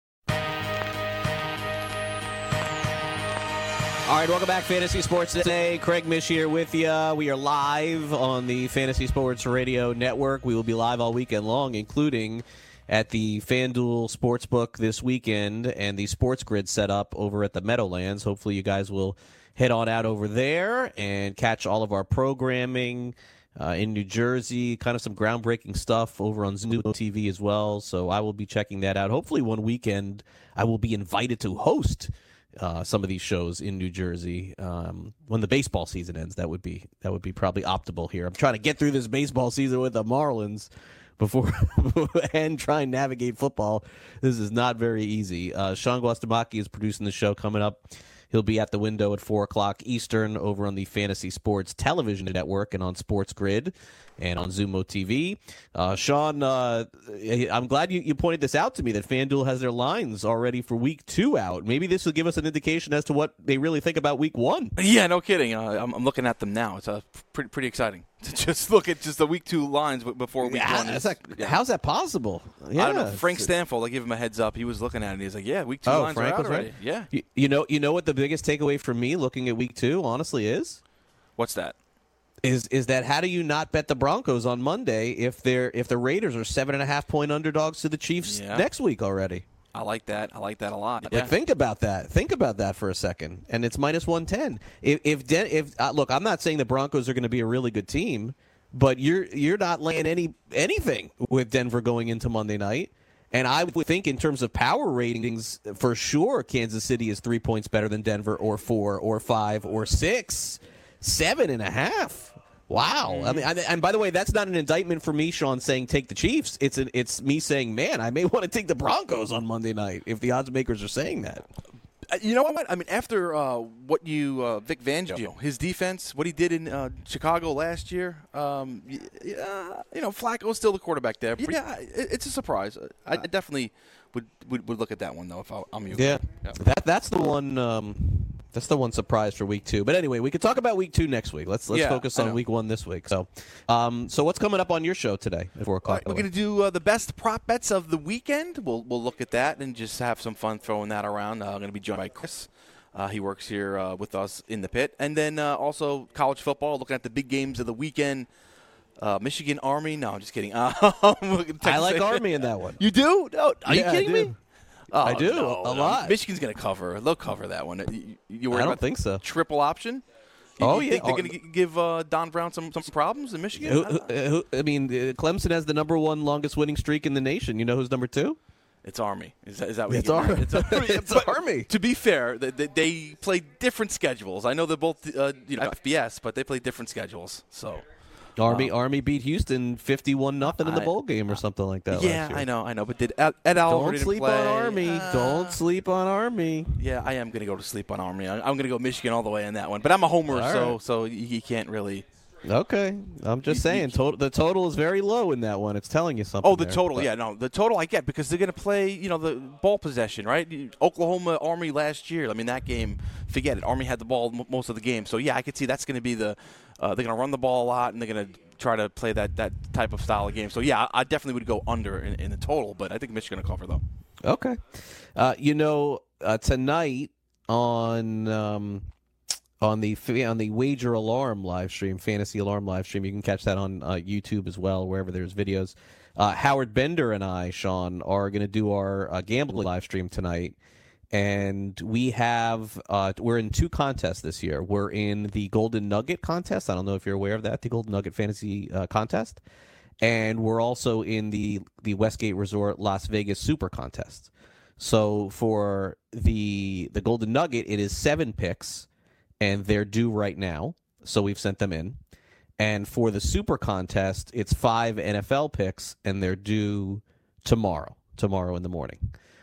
Speaker 3: All right, welcome back, Fantasy Sports Today. Craig Mish here with you. We are live on the Fantasy Sports Radio Network. We will be live all weekend long, including at the FanDuel Sportsbook this weekend and the Sports Grid set up over at the Meadowlands. Hopefully you guys will head on out over there and catch all of our programming uh, in New Jersey, kind of some groundbreaking stuff over on Zumo T V as well. So I will be checking that out. Hopefully one weekend I will be invited to host uh, some of these shows in New Jersey um, when the baseball season ends. That would be that would be probably optimal here. I'm trying to get through this baseball season with the Marlins before and try and navigate football. This is not very easy. Uh, Sean Guastamacchi is producing the show coming up. He'll be at the window at four o'clock Eastern over on the Fantasy Sports Television Network and on Sports Grid and on Zumo T V. Uh, Sean, uh, I'm glad you, you pointed this out to me, that FanDuel has their lines already for week two out. Maybe this will give us an indication as to what they really think about week one.
Speaker 24: Yeah, no kidding. Uh, I'm, I'm looking at them now. It's uh, pretty pretty exciting to just look at just the week two lines before week
Speaker 3: yeah,
Speaker 24: one.
Speaker 3: That's like, yeah. How's that possible? Yeah,
Speaker 24: I don't know. Frank Stanfield, I give him a heads up. He was looking at it. He's like, yeah, week two
Speaker 3: oh,
Speaker 24: lines
Speaker 3: Frank
Speaker 24: are out
Speaker 3: was
Speaker 24: already.
Speaker 3: Right?
Speaker 24: Yeah.
Speaker 3: You, you know, you know what the biggest takeaway for me looking at week two, honestly, is?
Speaker 24: What's that?
Speaker 3: Is is that how do you not bet the Broncos on Monday if they're if the Raiders are seven and a half point underdogs to the Chiefs
Speaker 24: yeah.
Speaker 3: next week already?
Speaker 24: I like that. I like that a lot.
Speaker 3: Like,
Speaker 24: yeah.
Speaker 3: think about that. Think about that for a second. And it's minus one ten. If if, Den- if uh, look, I'm not saying the Broncos are going to be a really good team, but you're you're not laying any anything with Denver going into Monday night. And I would think in terms of power ratings, for sure, Kansas City is three points better than Denver, or four, or five, or six, seven and a half. Wow. I mean, I, and by the way, that's not an indictment for me, Sean, saying take the Chiefs. It's an, it's me saying, man, I may want to take the Broncos on Monday night if the odds makers are saying that.
Speaker 24: You know what? I mean, after uh, what you, uh, Vic Fangio, his defense, what he did in uh, Chicago last year, um, yeah, you know, Flacco's still the quarterback there. But yeah, it, it's a surprise. I definitely would, would would look at that one though if I, I'm you.
Speaker 3: Yeah, yeah. that that's the one. Um, That's the one surprise for week two. But anyway, we could talk about week two next week. Let's let's
Speaker 24: yeah,
Speaker 3: focus on week one this week. So, um, so what's coming up on your show today at four o'clock?
Speaker 24: Right, we're going to do uh, the best prop bets of the weekend. We'll we'll look at that and just have some fun throwing that around. Uh, I'm going to be joined by Chris. Uh, he works here uh, with us in the pit, and then uh, also college football. Looking at the big games of the weekend. Uh, Michigan Army. No, I'm just kidding. Uh,
Speaker 3: I like Army in that one.
Speaker 24: You do? No, are
Speaker 3: yeah,
Speaker 24: you kidding me?
Speaker 3: Oh, I do,
Speaker 24: no,
Speaker 3: a
Speaker 24: no.
Speaker 3: lot.
Speaker 24: Michigan's going to cover. They'll cover that one. You, you worried
Speaker 3: I don't
Speaker 24: about
Speaker 3: think so.
Speaker 24: Triple option? You,
Speaker 3: oh,
Speaker 24: you
Speaker 3: yeah.
Speaker 24: think they're going to give uh, Don Brown some, some problems in Michigan?
Speaker 3: Who, who, who, I mean, uh, Clemson has the number one longest winning streak in the nation. You know who's number two?
Speaker 24: It's Army. Is that, is that what
Speaker 3: it's
Speaker 24: you
Speaker 3: Army.
Speaker 24: It's Army.
Speaker 3: It's
Speaker 24: But
Speaker 3: Army.
Speaker 24: To be fair, they, they, they play different schedules. I know they're both uh, you know F B S, but they play different schedules. So
Speaker 3: Army
Speaker 24: um,
Speaker 3: Army beat Houston fifty-one nothing in the
Speaker 24: I-
Speaker 3: bowl game or something like that.
Speaker 24: yeah,
Speaker 3: last year.
Speaker 24: I know, I know. But did Ed, Ed Oliver
Speaker 3: Don't
Speaker 24: didn't
Speaker 3: sleep
Speaker 24: play?
Speaker 3: on Army.
Speaker 24: Uh,
Speaker 3: Don't sleep on Army.
Speaker 24: Yeah, I am going to go to sleep on Army. I, I'm going to go Michigan all the way in that one. But I'm a homer,
Speaker 3: All
Speaker 24: so
Speaker 3: right.
Speaker 24: so you, you can't really.
Speaker 3: Okay, I'm just saying. Total, the total is very low in that one. It's telling you something.
Speaker 24: Oh, the
Speaker 3: there,
Speaker 24: total,
Speaker 3: but-
Speaker 24: yeah, no, the total I get because they're going to play, you know, the ball possession, right? Oklahoma Army last year. I mean, that game, forget it. Army had the ball m- most of the game, so yeah, I could see that's going to be the. Uh, they're going to run the ball a lot, and they're going to try to play that, that type of style of game. So yeah, I, I definitely would go under in, in the total, but I think Michigan will cover though.
Speaker 3: Okay, uh, you know, uh, tonight on. Um, On the on the Wager Alarm live stream, Fantasy Alarm live stream, you can catch that on uh, YouTube as well, wherever there's videos. Uh, Howard Bender and I, Sean, are going to do our uh, gambling live stream tonight, and we have uh, we're in two contests this year. We're in the Golden Nugget contest. I don't know if you're aware of that, the Golden Nugget Fantasy uh, contest, and we're also in the the Westgate Resort Las Vegas Super contest. So for the the Golden Nugget, it is seven picks. And they're due right now, so we've sent them in. And for the Super Contest, it's five N F L picks, and they're due tomorrow, tomorrow in the morning.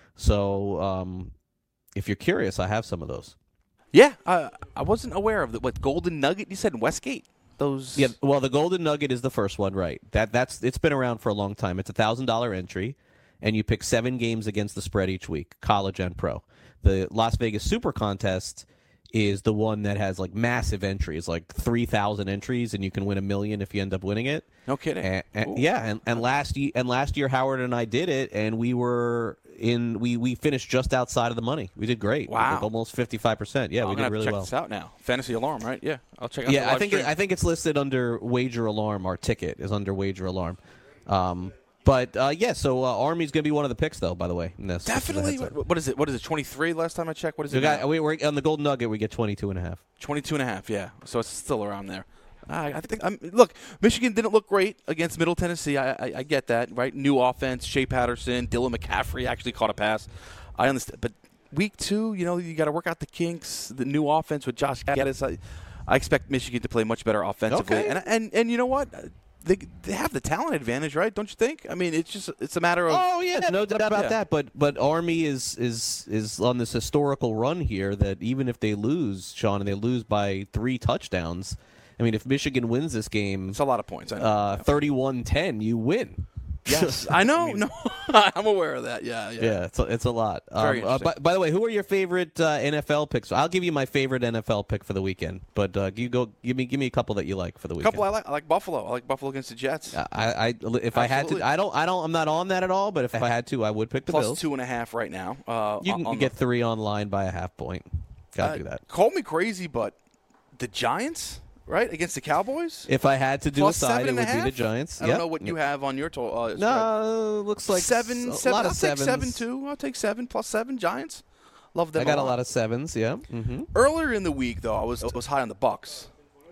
Speaker 3: So um, if you're curious, I have some of those.
Speaker 24: Yeah, I I wasn't aware of the what Golden Nugget you said in Westgate. Those
Speaker 3: Yeah, well, the Golden Nugget is the first one, right? That that's it's been around for a long time. It's a thousand dollar entry, and you pick seven games against the spread each week, college and pro. The Las Vegas Super Contest is the one that has like massive entries, like three thousand entries, and you can win a million if you end up winning it.
Speaker 24: No kidding.
Speaker 3: And, and, yeah, and, and last year, and last year Howard and I did it, and we were in. We, we finished just outside of the money. We did great.
Speaker 24: Wow.
Speaker 3: Like almost fifty five percent. Yeah,
Speaker 24: Oh,
Speaker 3: we
Speaker 24: I'm
Speaker 3: did
Speaker 24: gonna have
Speaker 3: really
Speaker 24: to check
Speaker 3: well.
Speaker 24: this out now. Fantasy Alarm, right? Yeah, I'll check out. the
Speaker 3: Yeah, I
Speaker 24: live
Speaker 3: think
Speaker 24: stream.
Speaker 3: it, I think it's listed under Wager Alarm. Our ticket is under Wager Alarm. Um, but uh, yeah, so uh, Army's going to be one of the picks, though. By the way, in this,
Speaker 24: Definitely. What, what is it? What is it? twenty-three last time I checked. What is
Speaker 3: We
Speaker 24: it?
Speaker 3: got,
Speaker 24: now?
Speaker 3: we, we're on the Golden Nugget. We get twenty-two and a half.
Speaker 24: twenty-two and a half, yeah. So it's still around there. I, I think. I'm, look, Michigan didn't look great against Middle Tennessee. I, I, I get that, right? New offense, Shea Patterson, Dylan McCaffrey actually caught a pass. I understand, but week two, you know, you got to work out the kinks. The new offense with Josh Gaddis. I, I expect Michigan to play much better offensively.
Speaker 3: Okay.
Speaker 24: And and and you know what? They they have the talent advantage, right? Don't you think? I mean, it's just it's a matter of.
Speaker 3: Oh yeah, no doubt about
Speaker 24: Yeah.
Speaker 3: that. But but Army is is is on this historical run here that even if they lose, Sean, and they lose by three touchdowns, I mean, if Michigan wins this game,
Speaker 24: it's a lot of points. I know.
Speaker 3: Uh, thirty-one ten, you win.
Speaker 24: Yes, I know. No, I'm aware of that. Yeah, yeah.
Speaker 3: Yeah, it's a, it's a lot.
Speaker 24: Very
Speaker 3: Um, uh, by, by the way, who are your favorite uh, N F L picks? I'll give you my favorite N F L pick for the weekend, but uh, you go give me give me a couple that you like for the
Speaker 24: A
Speaker 3: weekend.
Speaker 24: couple I like. I like Buffalo. I like Buffalo against the Jets.
Speaker 3: I, I if I had
Speaker 24: Absolutely.
Speaker 3: to, I don't I don't I'm not on that at all. But if I had to, I would pick the
Speaker 24: Plus
Speaker 3: Bills.
Speaker 24: two and a half right now. Uh,
Speaker 3: You
Speaker 24: on-
Speaker 3: can
Speaker 24: on
Speaker 3: get
Speaker 24: the-
Speaker 3: three online by a half point. Got to
Speaker 24: uh,
Speaker 3: do that.
Speaker 24: Call me crazy, but the Giants, right, against the Cowboys.
Speaker 3: If I had to do
Speaker 24: Plus
Speaker 3: a side,
Speaker 24: seven
Speaker 3: it
Speaker 24: and a
Speaker 3: would be the
Speaker 24: half?
Speaker 3: Giants.
Speaker 24: I don't
Speaker 3: Yep.
Speaker 24: know what you have on your total. Uh,
Speaker 3: No, looks like
Speaker 24: seven.
Speaker 3: s- a
Speaker 24: seven
Speaker 3: lot
Speaker 24: I'll
Speaker 3: of
Speaker 24: take seven
Speaker 3: sevens.
Speaker 24: too. I'll take seven plus seven. Giants. Love them.
Speaker 3: I got a
Speaker 24: lot.
Speaker 3: lot of sevens. Yeah. Mm-hmm.
Speaker 24: Earlier in the week, though, I was I was high on the Bucks.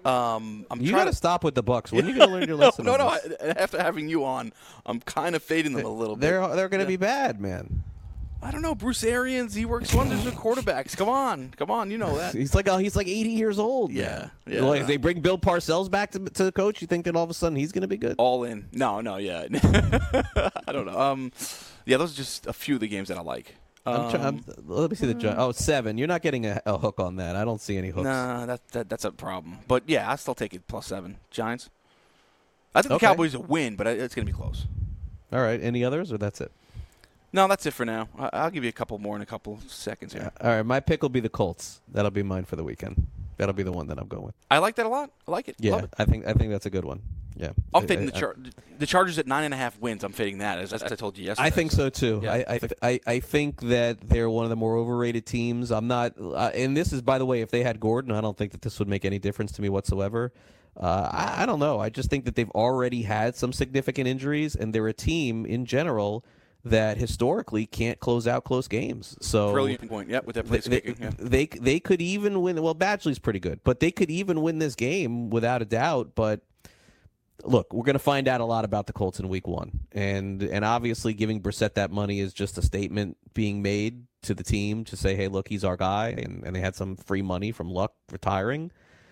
Speaker 24: Um, I'm
Speaker 3: You
Speaker 24: trying
Speaker 3: got to
Speaker 24: to
Speaker 3: stop with the Bucks. When are you going to learn your
Speaker 24: no,
Speaker 3: lesson?
Speaker 24: no,
Speaker 3: on
Speaker 24: no.
Speaker 3: this?
Speaker 24: I, after having you on, I'm kind of fading them a little bit.
Speaker 3: They're they're going to
Speaker 24: Yeah.
Speaker 3: be bad, man.
Speaker 24: I don't know. Bruce Arians, he works wonders with quarterbacks. Come on, come on, you know that.
Speaker 3: He's like oh, he's like eighty years old.
Speaker 24: Yeah,
Speaker 3: man.
Speaker 24: yeah.
Speaker 3: Like, if they bring Bill Parcells back to to the coach, you think that all of a sudden he's going to be good?
Speaker 24: All in. No, no, yeah. I don't know. Um, yeah, those are just a few of the games that I like. Um,
Speaker 3: I'm try- I'm, let me see the Gi- oh seven. You're not getting a, a hook on that. I don't see any hooks.
Speaker 24: Nah, that, that that's a problem. But yeah, I still take it plus seven. Giants. I think
Speaker 3: Okay.
Speaker 24: the Cowboys will win, but it's going to be close.
Speaker 3: All right. Any others, or that's it?
Speaker 24: No, that's it for now. I, I'll give you a couple more in a couple seconds here.
Speaker 3: All right. My pick will be the Colts. That'll be mine for the weekend. That'll be the one that I'm going with.
Speaker 24: I like that a lot. I like it.
Speaker 3: Yeah,
Speaker 24: Love it.
Speaker 3: I think I think that's a good one. Yeah.
Speaker 24: I'm
Speaker 3: I-
Speaker 24: fading
Speaker 3: I-
Speaker 24: the char- the Chargers at nine and a half wins. I'm fading that, as, as I told you yesterday.
Speaker 3: I think so too.
Speaker 24: Yeah.
Speaker 3: I, I, th- I I think that they're one of the more overrated teams. I'm not, uh, and this is, by the way, if they had Gordon, I don't think that this would make any difference to me whatsoever. Uh, I, I don't know. I just think that they've already had some significant injuries, and they're a team in general that historically can't close out close games. So
Speaker 24: brilliant point. Yep, with that place
Speaker 3: they,
Speaker 24: kicking. Yeah.
Speaker 3: They they could even win. Well, Badgley's pretty good, but they could even win this game without a doubt. But look, we're going to find out a lot about the Colts in Week One, and and obviously giving Brissett that money is just a statement being made to the team to say, hey, look, he's our guy, and, and they had some free money from Luck retiring.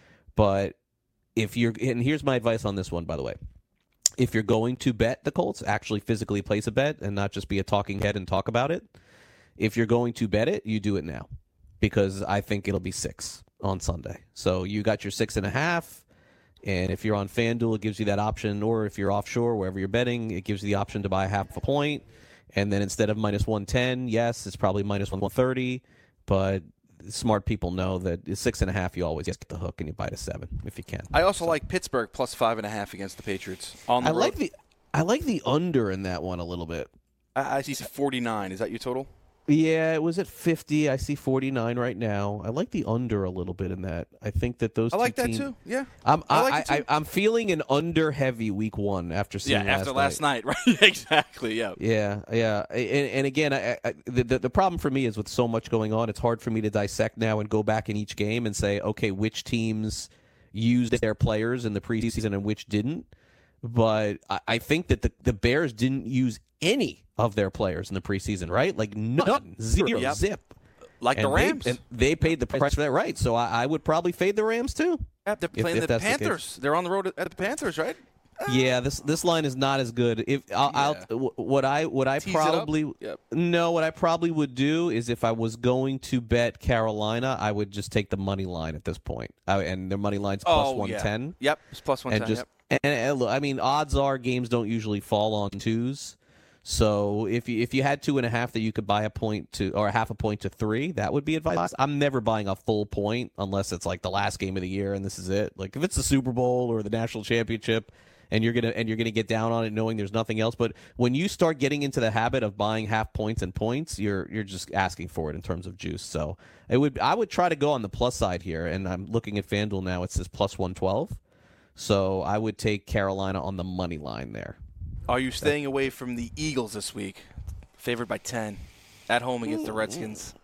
Speaker 3: But if you're, and here's my advice on this one, by the way. If you're going to bet the Colts, actually physically place a bet and not just be a talking head and talk about it. If you're going to bet it, you do it now, because I think it'll be six on Sunday. So you got your six and a half, and if you're on FanDuel, it gives you that option, or if you're offshore, wherever you're betting, it gives you the option to buy half a point, and then instead of minus one ten, yes, it's probably minus one thirty, but smart people know that it's six and a half, you always get the hook, and you buy to seven if you can.
Speaker 24: I also so. like Pittsburgh plus five and a half against the Patriots on the
Speaker 3: I
Speaker 24: road.
Speaker 3: like the I like the under in that one a little bit.
Speaker 24: I, I see forty-nine. Is that your total?
Speaker 3: Yeah, it was at fifty. I see forty-nine right now. I like the under a little bit in that. I think that those.
Speaker 24: I like
Speaker 3: two
Speaker 24: that
Speaker 3: teams,
Speaker 24: too. Yeah,
Speaker 3: I'm.
Speaker 24: I,
Speaker 3: I,
Speaker 24: like
Speaker 3: I,
Speaker 24: it too.
Speaker 3: I, I'm feeling an under heavy week one after seeing.
Speaker 24: Yeah,
Speaker 3: last
Speaker 24: after
Speaker 3: night.
Speaker 24: last night, right? Exactly. Yeah.
Speaker 3: Yeah, yeah. And, and again, I, I, the, the the problem for me is with so much going on, it's hard for me to dissect now and go back in each game and say, okay, which teams used their players in the preseason and which didn't. But I, I think that the the Bears didn't use any of their players in the preseason, right? Like none, zero,
Speaker 24: yep.
Speaker 3: zip.
Speaker 24: Like
Speaker 3: and
Speaker 24: the Rams.
Speaker 3: They, and they paid the price for that, right? So I, I would probably fade the Rams too.
Speaker 24: Yeah, they're playing
Speaker 3: if, if
Speaker 24: the Panthers.
Speaker 3: The
Speaker 24: they're on the road at the Panthers, right?
Speaker 3: Yeah, this this line is not as good. If I'll,
Speaker 24: Yeah.
Speaker 3: I'll what I what I
Speaker 24: Tease it up?
Speaker 3: probably
Speaker 24: Yep.
Speaker 3: no, what I probably would do is if I was going to bet Carolina, I would just take the money line at this point, I, and their money line's plus
Speaker 24: Oh,
Speaker 3: one
Speaker 24: yeah.
Speaker 3: ten.
Speaker 24: Yep, it's plus one ten.
Speaker 3: And just
Speaker 24: Yep.
Speaker 3: and, and look, I mean, odds are games don't usually fall on twos. So if you if you had two and a half that you could buy a point to or a half a point to three, that would be advice. I'm never buying a full point unless it's like the last game of the year and this is it. Like if it's the Super Bowl or the national championship and you're gonna and you're gonna get down on it knowing there's nothing else. But when you start getting into the habit of buying half points and points, you're you're just asking for it in terms of juice. So it would I would try to go on the plus side here, and I'm looking at FanDuel now. It says plus one twelve. So I would take Carolina on the money line there.
Speaker 24: Are you staying away from the Eagles this week? Favored by ten at home against the Redskins.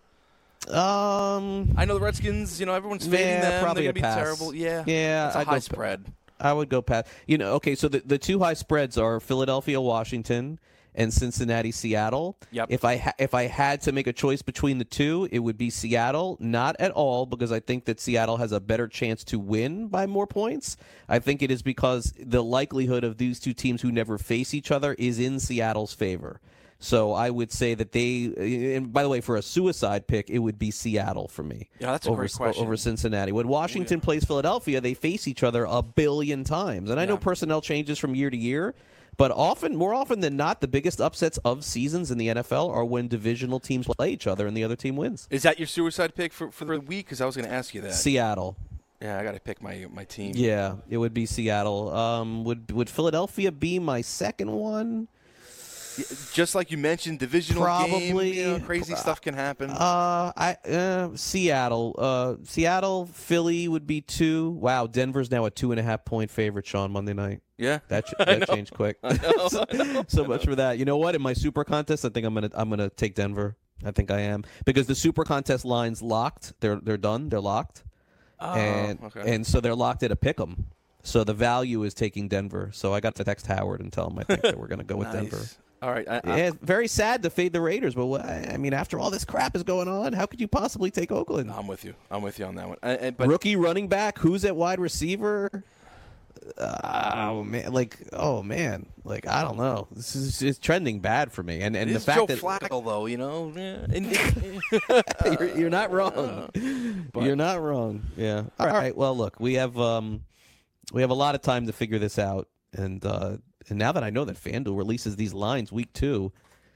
Speaker 3: Um,
Speaker 24: I know the Redskins. You know everyone's fading
Speaker 3: yeah,
Speaker 24: them.
Speaker 3: probably
Speaker 24: They're
Speaker 3: a
Speaker 24: gonna
Speaker 3: pass.
Speaker 24: be terrible. Yeah,
Speaker 3: yeah.
Speaker 24: It's a
Speaker 3: I'd
Speaker 24: high
Speaker 3: go,
Speaker 24: spread.
Speaker 3: I would go pass. You know, okay. So the the two high spreads are Philadelphia, Washington, and Cincinnati, Seattle.
Speaker 24: Yep.
Speaker 3: If I ha- if I had to make a choice between the two, it would be Seattle. Not at all, because I think that Seattle has a better chance to win by more points. I think it is because the likelihood of these two teams who never face each other is in Seattle's favor. So I would say that they, and by the way, for a suicide pick, it would be Seattle for me.
Speaker 24: Yeah, that's a
Speaker 3: over,
Speaker 24: great question.
Speaker 3: Over Cincinnati. When Washington plays Philadelphia, they face each other a billion times. And I know personnel changes from year to year, but often, more often than not, the biggest upsets of seasons in the N F L are when divisional teams play each other and the other team wins.
Speaker 24: Is that your suicide pick for, for the week? Because I was going to ask you that.
Speaker 3: Seattle.
Speaker 24: Yeah, I got to pick my my team.
Speaker 3: Yeah, it would be Seattle. Um, would would Philadelphia be my second one?
Speaker 24: Just like you mentioned, divisional
Speaker 3: Probably.
Speaker 24: game, you know, crazy stuff can happen.
Speaker 3: Uh, I uh, Seattle, uh, Seattle, Philly would be two. Wow, Denver's now a two and a half point favorite. Sean, Monday night.
Speaker 24: Yeah,
Speaker 3: that ch- that
Speaker 24: know.
Speaker 3: changed quick.
Speaker 24: I know,
Speaker 3: so,
Speaker 24: I know.
Speaker 3: so much for that. You know what? In my super contest, I think I'm gonna I'm gonna take Denver. I think I am because the super contest lines locked. They're they're done. They're locked.
Speaker 24: Oh,
Speaker 3: and
Speaker 24: okay.
Speaker 3: and so they're locked at a pick 'em. So the value is taking Denver. So I got to text Howard and tell him I think that we're gonna go with
Speaker 24: Nice.
Speaker 3: Denver.
Speaker 24: All right. I, I,
Speaker 3: Yeah, it's very sad to fade the Raiders, but what, I mean, after all this crap is going on, how could you possibly take Oakland?
Speaker 24: I'm with you. I'm with you on that one. I, I, but
Speaker 3: Rookie running back, who's at wide receiver? Uh, oh man, like oh man, like I don't know. This is it's trending bad for me, and and
Speaker 24: it
Speaker 3: the
Speaker 24: is
Speaker 3: fact
Speaker 24: Joe
Speaker 3: that
Speaker 24: Flacco, though, you know, yeah.
Speaker 3: you're, you're not wrong.
Speaker 24: But-
Speaker 3: You're not wrong. Yeah. All right. Well, look, we have um, we have a lot of time to figure this out, and uh, and now that I know that FanDuel releases these lines week two,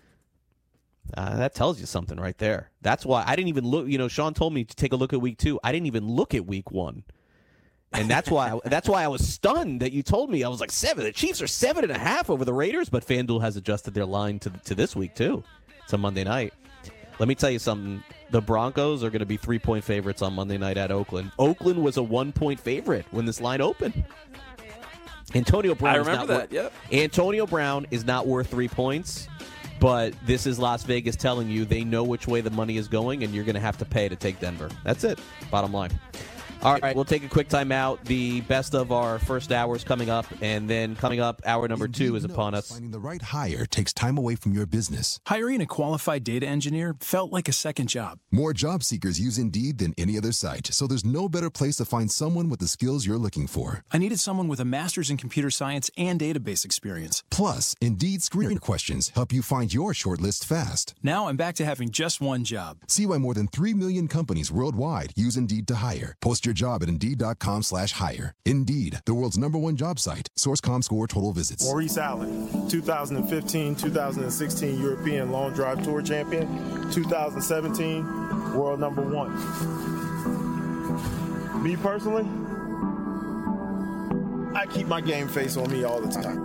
Speaker 3: uh, that tells you something right there. That's why I didn't even look. You know, Sean told me to take a look at week two. I didn't even look at week one. And that's why I, that's why I was stunned that you told me. I was like, seven. The Chiefs are seven and a half over the Raiders, but FanDuel has adjusted their line to to this week too. It's a Monday night. Let me tell you something. The Broncos are going to be three-point favorites on Monday night at Oakland. Oakland was a one-point favorite when this line opened. Antonio Brown.
Speaker 24: I
Speaker 3: is
Speaker 24: remember
Speaker 3: not
Speaker 24: that.
Speaker 3: Worth,
Speaker 24: yep.
Speaker 3: Antonio Brown is not worth three points, But this is Las Vegas telling you they know which way the money is going, and you're going to have to pay to take Denver. That's it. Bottom line. All right, we'll take a quick time out. The best of our first hour is coming up, and then coming up, hour number two is upon us.
Speaker 1: Finding the right hire takes time away from your business.
Speaker 2: Hiring a qualified data engineer felt like a second job.
Speaker 1: More job seekers use Indeed than any other site, so there's no better place to find someone with the skills you're looking for.
Speaker 2: I needed someone with a master's in computer science and database experience.
Speaker 1: Plus, Indeed screening questions help you find your shortlist fast.
Speaker 2: Now I'm back to having just one job.
Speaker 1: See why more than three million companies worldwide use Indeed to hire. Post your job at Indeed.com slash hire. Indeed, the world's number one job site. Source dot com score total visits.
Speaker 7: Maurice Allen, two thousand fifteen two thousand sixteen European Long Drive Tour Champion, two thousand seventeen World Number One. Me personally, I keep my game face on me all the time.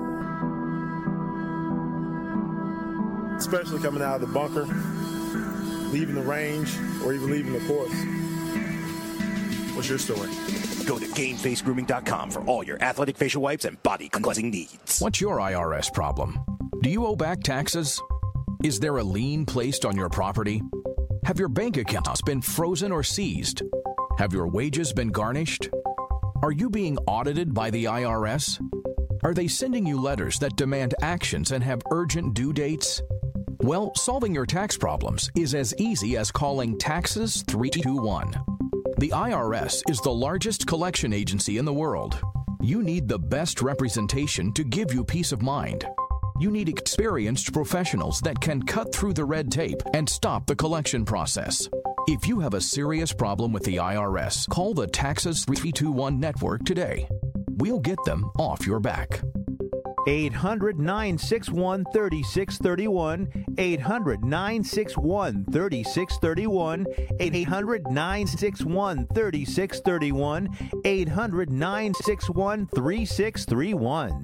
Speaker 7: Especially coming out of the bunker, leaving the range, or even leaving the course. What's your story?
Speaker 4: Go to game face grooming dot com for all your athletic facial wipes and body cleansing needs.
Speaker 9: What's your I R S problem? Do you owe back taxes? Is there a lien placed on your property? Have your bank accounts been frozen or seized? Have your wages been garnished? Are you being audited by the I R S? Are they sending you letters that demand actions and have urgent due dates? Well, solving your tax problems is as easy as calling Taxes three two one. The I R S is the largest collection agency in the world. You need the best representation to give you peace of mind. You need experienced professionals that can cut through the red tape and stop the collection process. If you have a serious problem with the I R S, call the Taxes three two one network today. We'll get them off your back.
Speaker 25: eight hundred nine six one three six three one, eight hundred nine six one three six three one, eight hundred nine six one three six three one, eight hundred nine six one three six three one.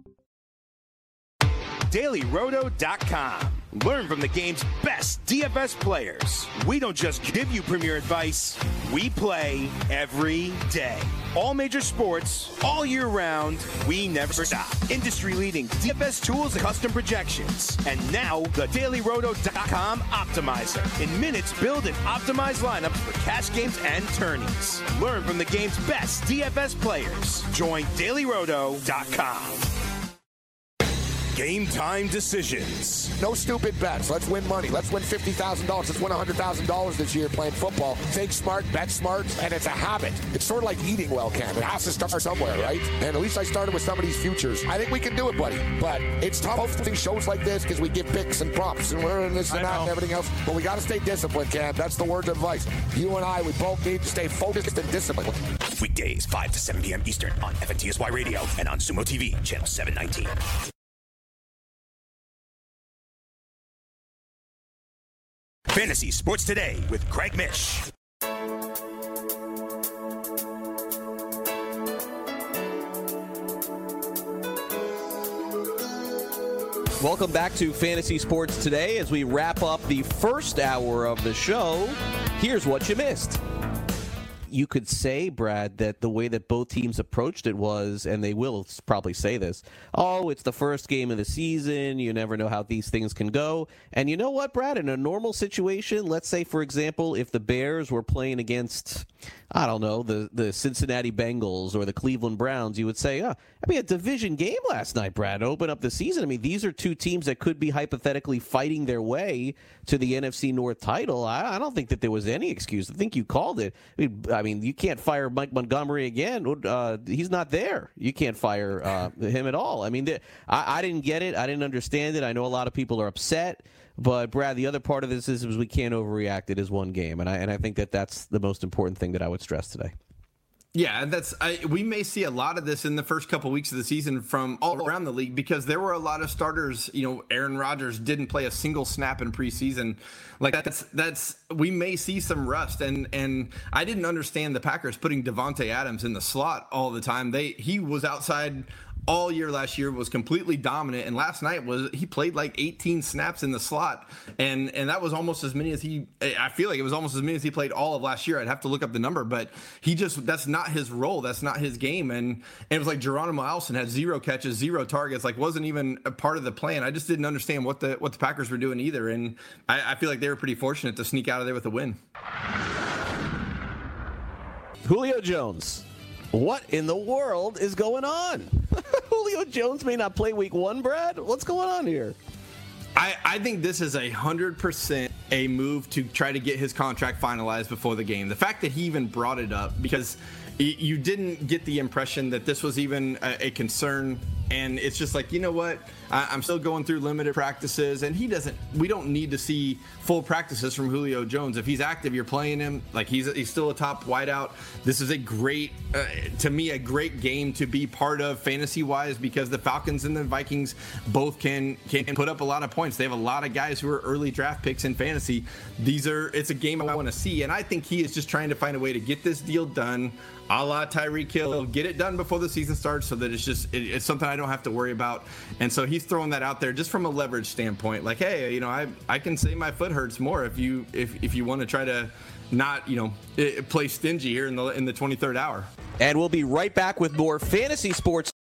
Speaker 4: Daily Roto dot com. Learn from the game's best D F S players. We don't just give you premier advice, we play every day. All major sports, all year round, we never stop. Industry-leading D F S tools and custom projections. And now, the Daily Roto dot com Optimizer. In minutes, build and optimize lineups for cash games and tourneys. Learn from the game's best D F S players. Join Daily Roto dot com. Game time decisions.
Speaker 8: No stupid bets. Let's win money. Let's win fifty thousand dollars. Let's win one hundred thousand dollars this year playing football. Think smart, bet smart, and it's a habit. It's sort of like eating well, Cam. It has to start somewhere, right? And at least I started with some of these futures. I think we can do it, buddy. But it's tough hosting shows like this because we give picks and props and we're in this and that and everything else. But we got to stay disciplined, Cam. That's the word of advice. You and I, we both need to stay focused and disciplined.
Speaker 4: Weekdays, five to seven p.m. Eastern on F N T S Y Radio and on Sumo T V, channel seven nineteen. Fantasy Sports Today with Craig Mish.
Speaker 3: Welcome back to Fantasy Sports Today. As we wrap up the first hour of the show, here's what you missed. You could say, Brad, that the way that both teams approached it was, and they will probably say this, oh, it's the first game of the season. You never know how these things can go. And you know what, Brad? In a normal situation, let's say, for example, if the Bears were playing against, I don't know, the, the Cincinnati Bengals or the Cleveland Browns, you would say, oh, I mean, a division game last night, Brad, open up the season. I mean, these are two teams that could be hypothetically fighting their way to the N F C North title. I, I don't think that there was any excuse. I think you called it. I mean, I mean you can't fire Mike Montgomery again. Uh, he's not there. You can't fire uh, him at all. I mean, th- I, I didn't get it. I didn't understand it. I know a lot of people are upset. But, Brad, the other part of this is, is we can't overreact. It is one game, and I and I think that that's the most important thing that I would stress today.
Speaker 6: Yeah, that's I, we may see a lot of this in the first couple weeks of the season from all around the league because there were a lot of starters. You know, Aaron Rodgers didn't play a single snap in preseason. Like that's that's we may see some rust, and and I didn't understand the Packers putting Davante Adams in the slot all the time. They he was outside all year last year, was completely dominant, and last night was he played like eighteen snaps in the slot, and and that was almost as many as he I feel like it was almost as many as he played all of last year. I'd have to look up the number, but he just that's not his role, that's not his game. And, and it was like Geronimo Allison had zero catches, zero targets, like wasn't even a part of the plan. I just didn't understand what the what the Packers were doing either, and I, I feel like they were pretty fortunate to sneak out of there with a win.
Speaker 3: Julio Jones. What in the world is going on? Julio Jones may not play week one, Brad. What's going on here?
Speaker 6: I, I think this is a hundred percent a move to try to get his contract finalized before the game. The fact that he even brought it up, because you didn't get the impression that this was even a, a concern. And it's just like, you know what? I, I'm still going through limited practices, and he doesn't. We don't need to see full practices from Julio Jones. If he's active, you're playing him. Like he's he's still a top wideout. This is a great, uh, to me, a great game to be part of fantasy wise, because the Falcons and the Vikings both can can put up a lot of points. They have a lot of guys who are early draft picks in fantasy. These are it's a game I want to see, and I think he is just trying to find a way to get this deal done, a la Tyreek Hill, get it done before the season starts, so that it's just it, it's something I don't have to worry about. And so he's throwing that out there just from a leverage standpoint, like, hey, you know, I I can say my foot hurts more if you if if you want to try to not, you know, play stingy here in the in the twenty-third hour.
Speaker 3: And we'll be right back with more fantasy sports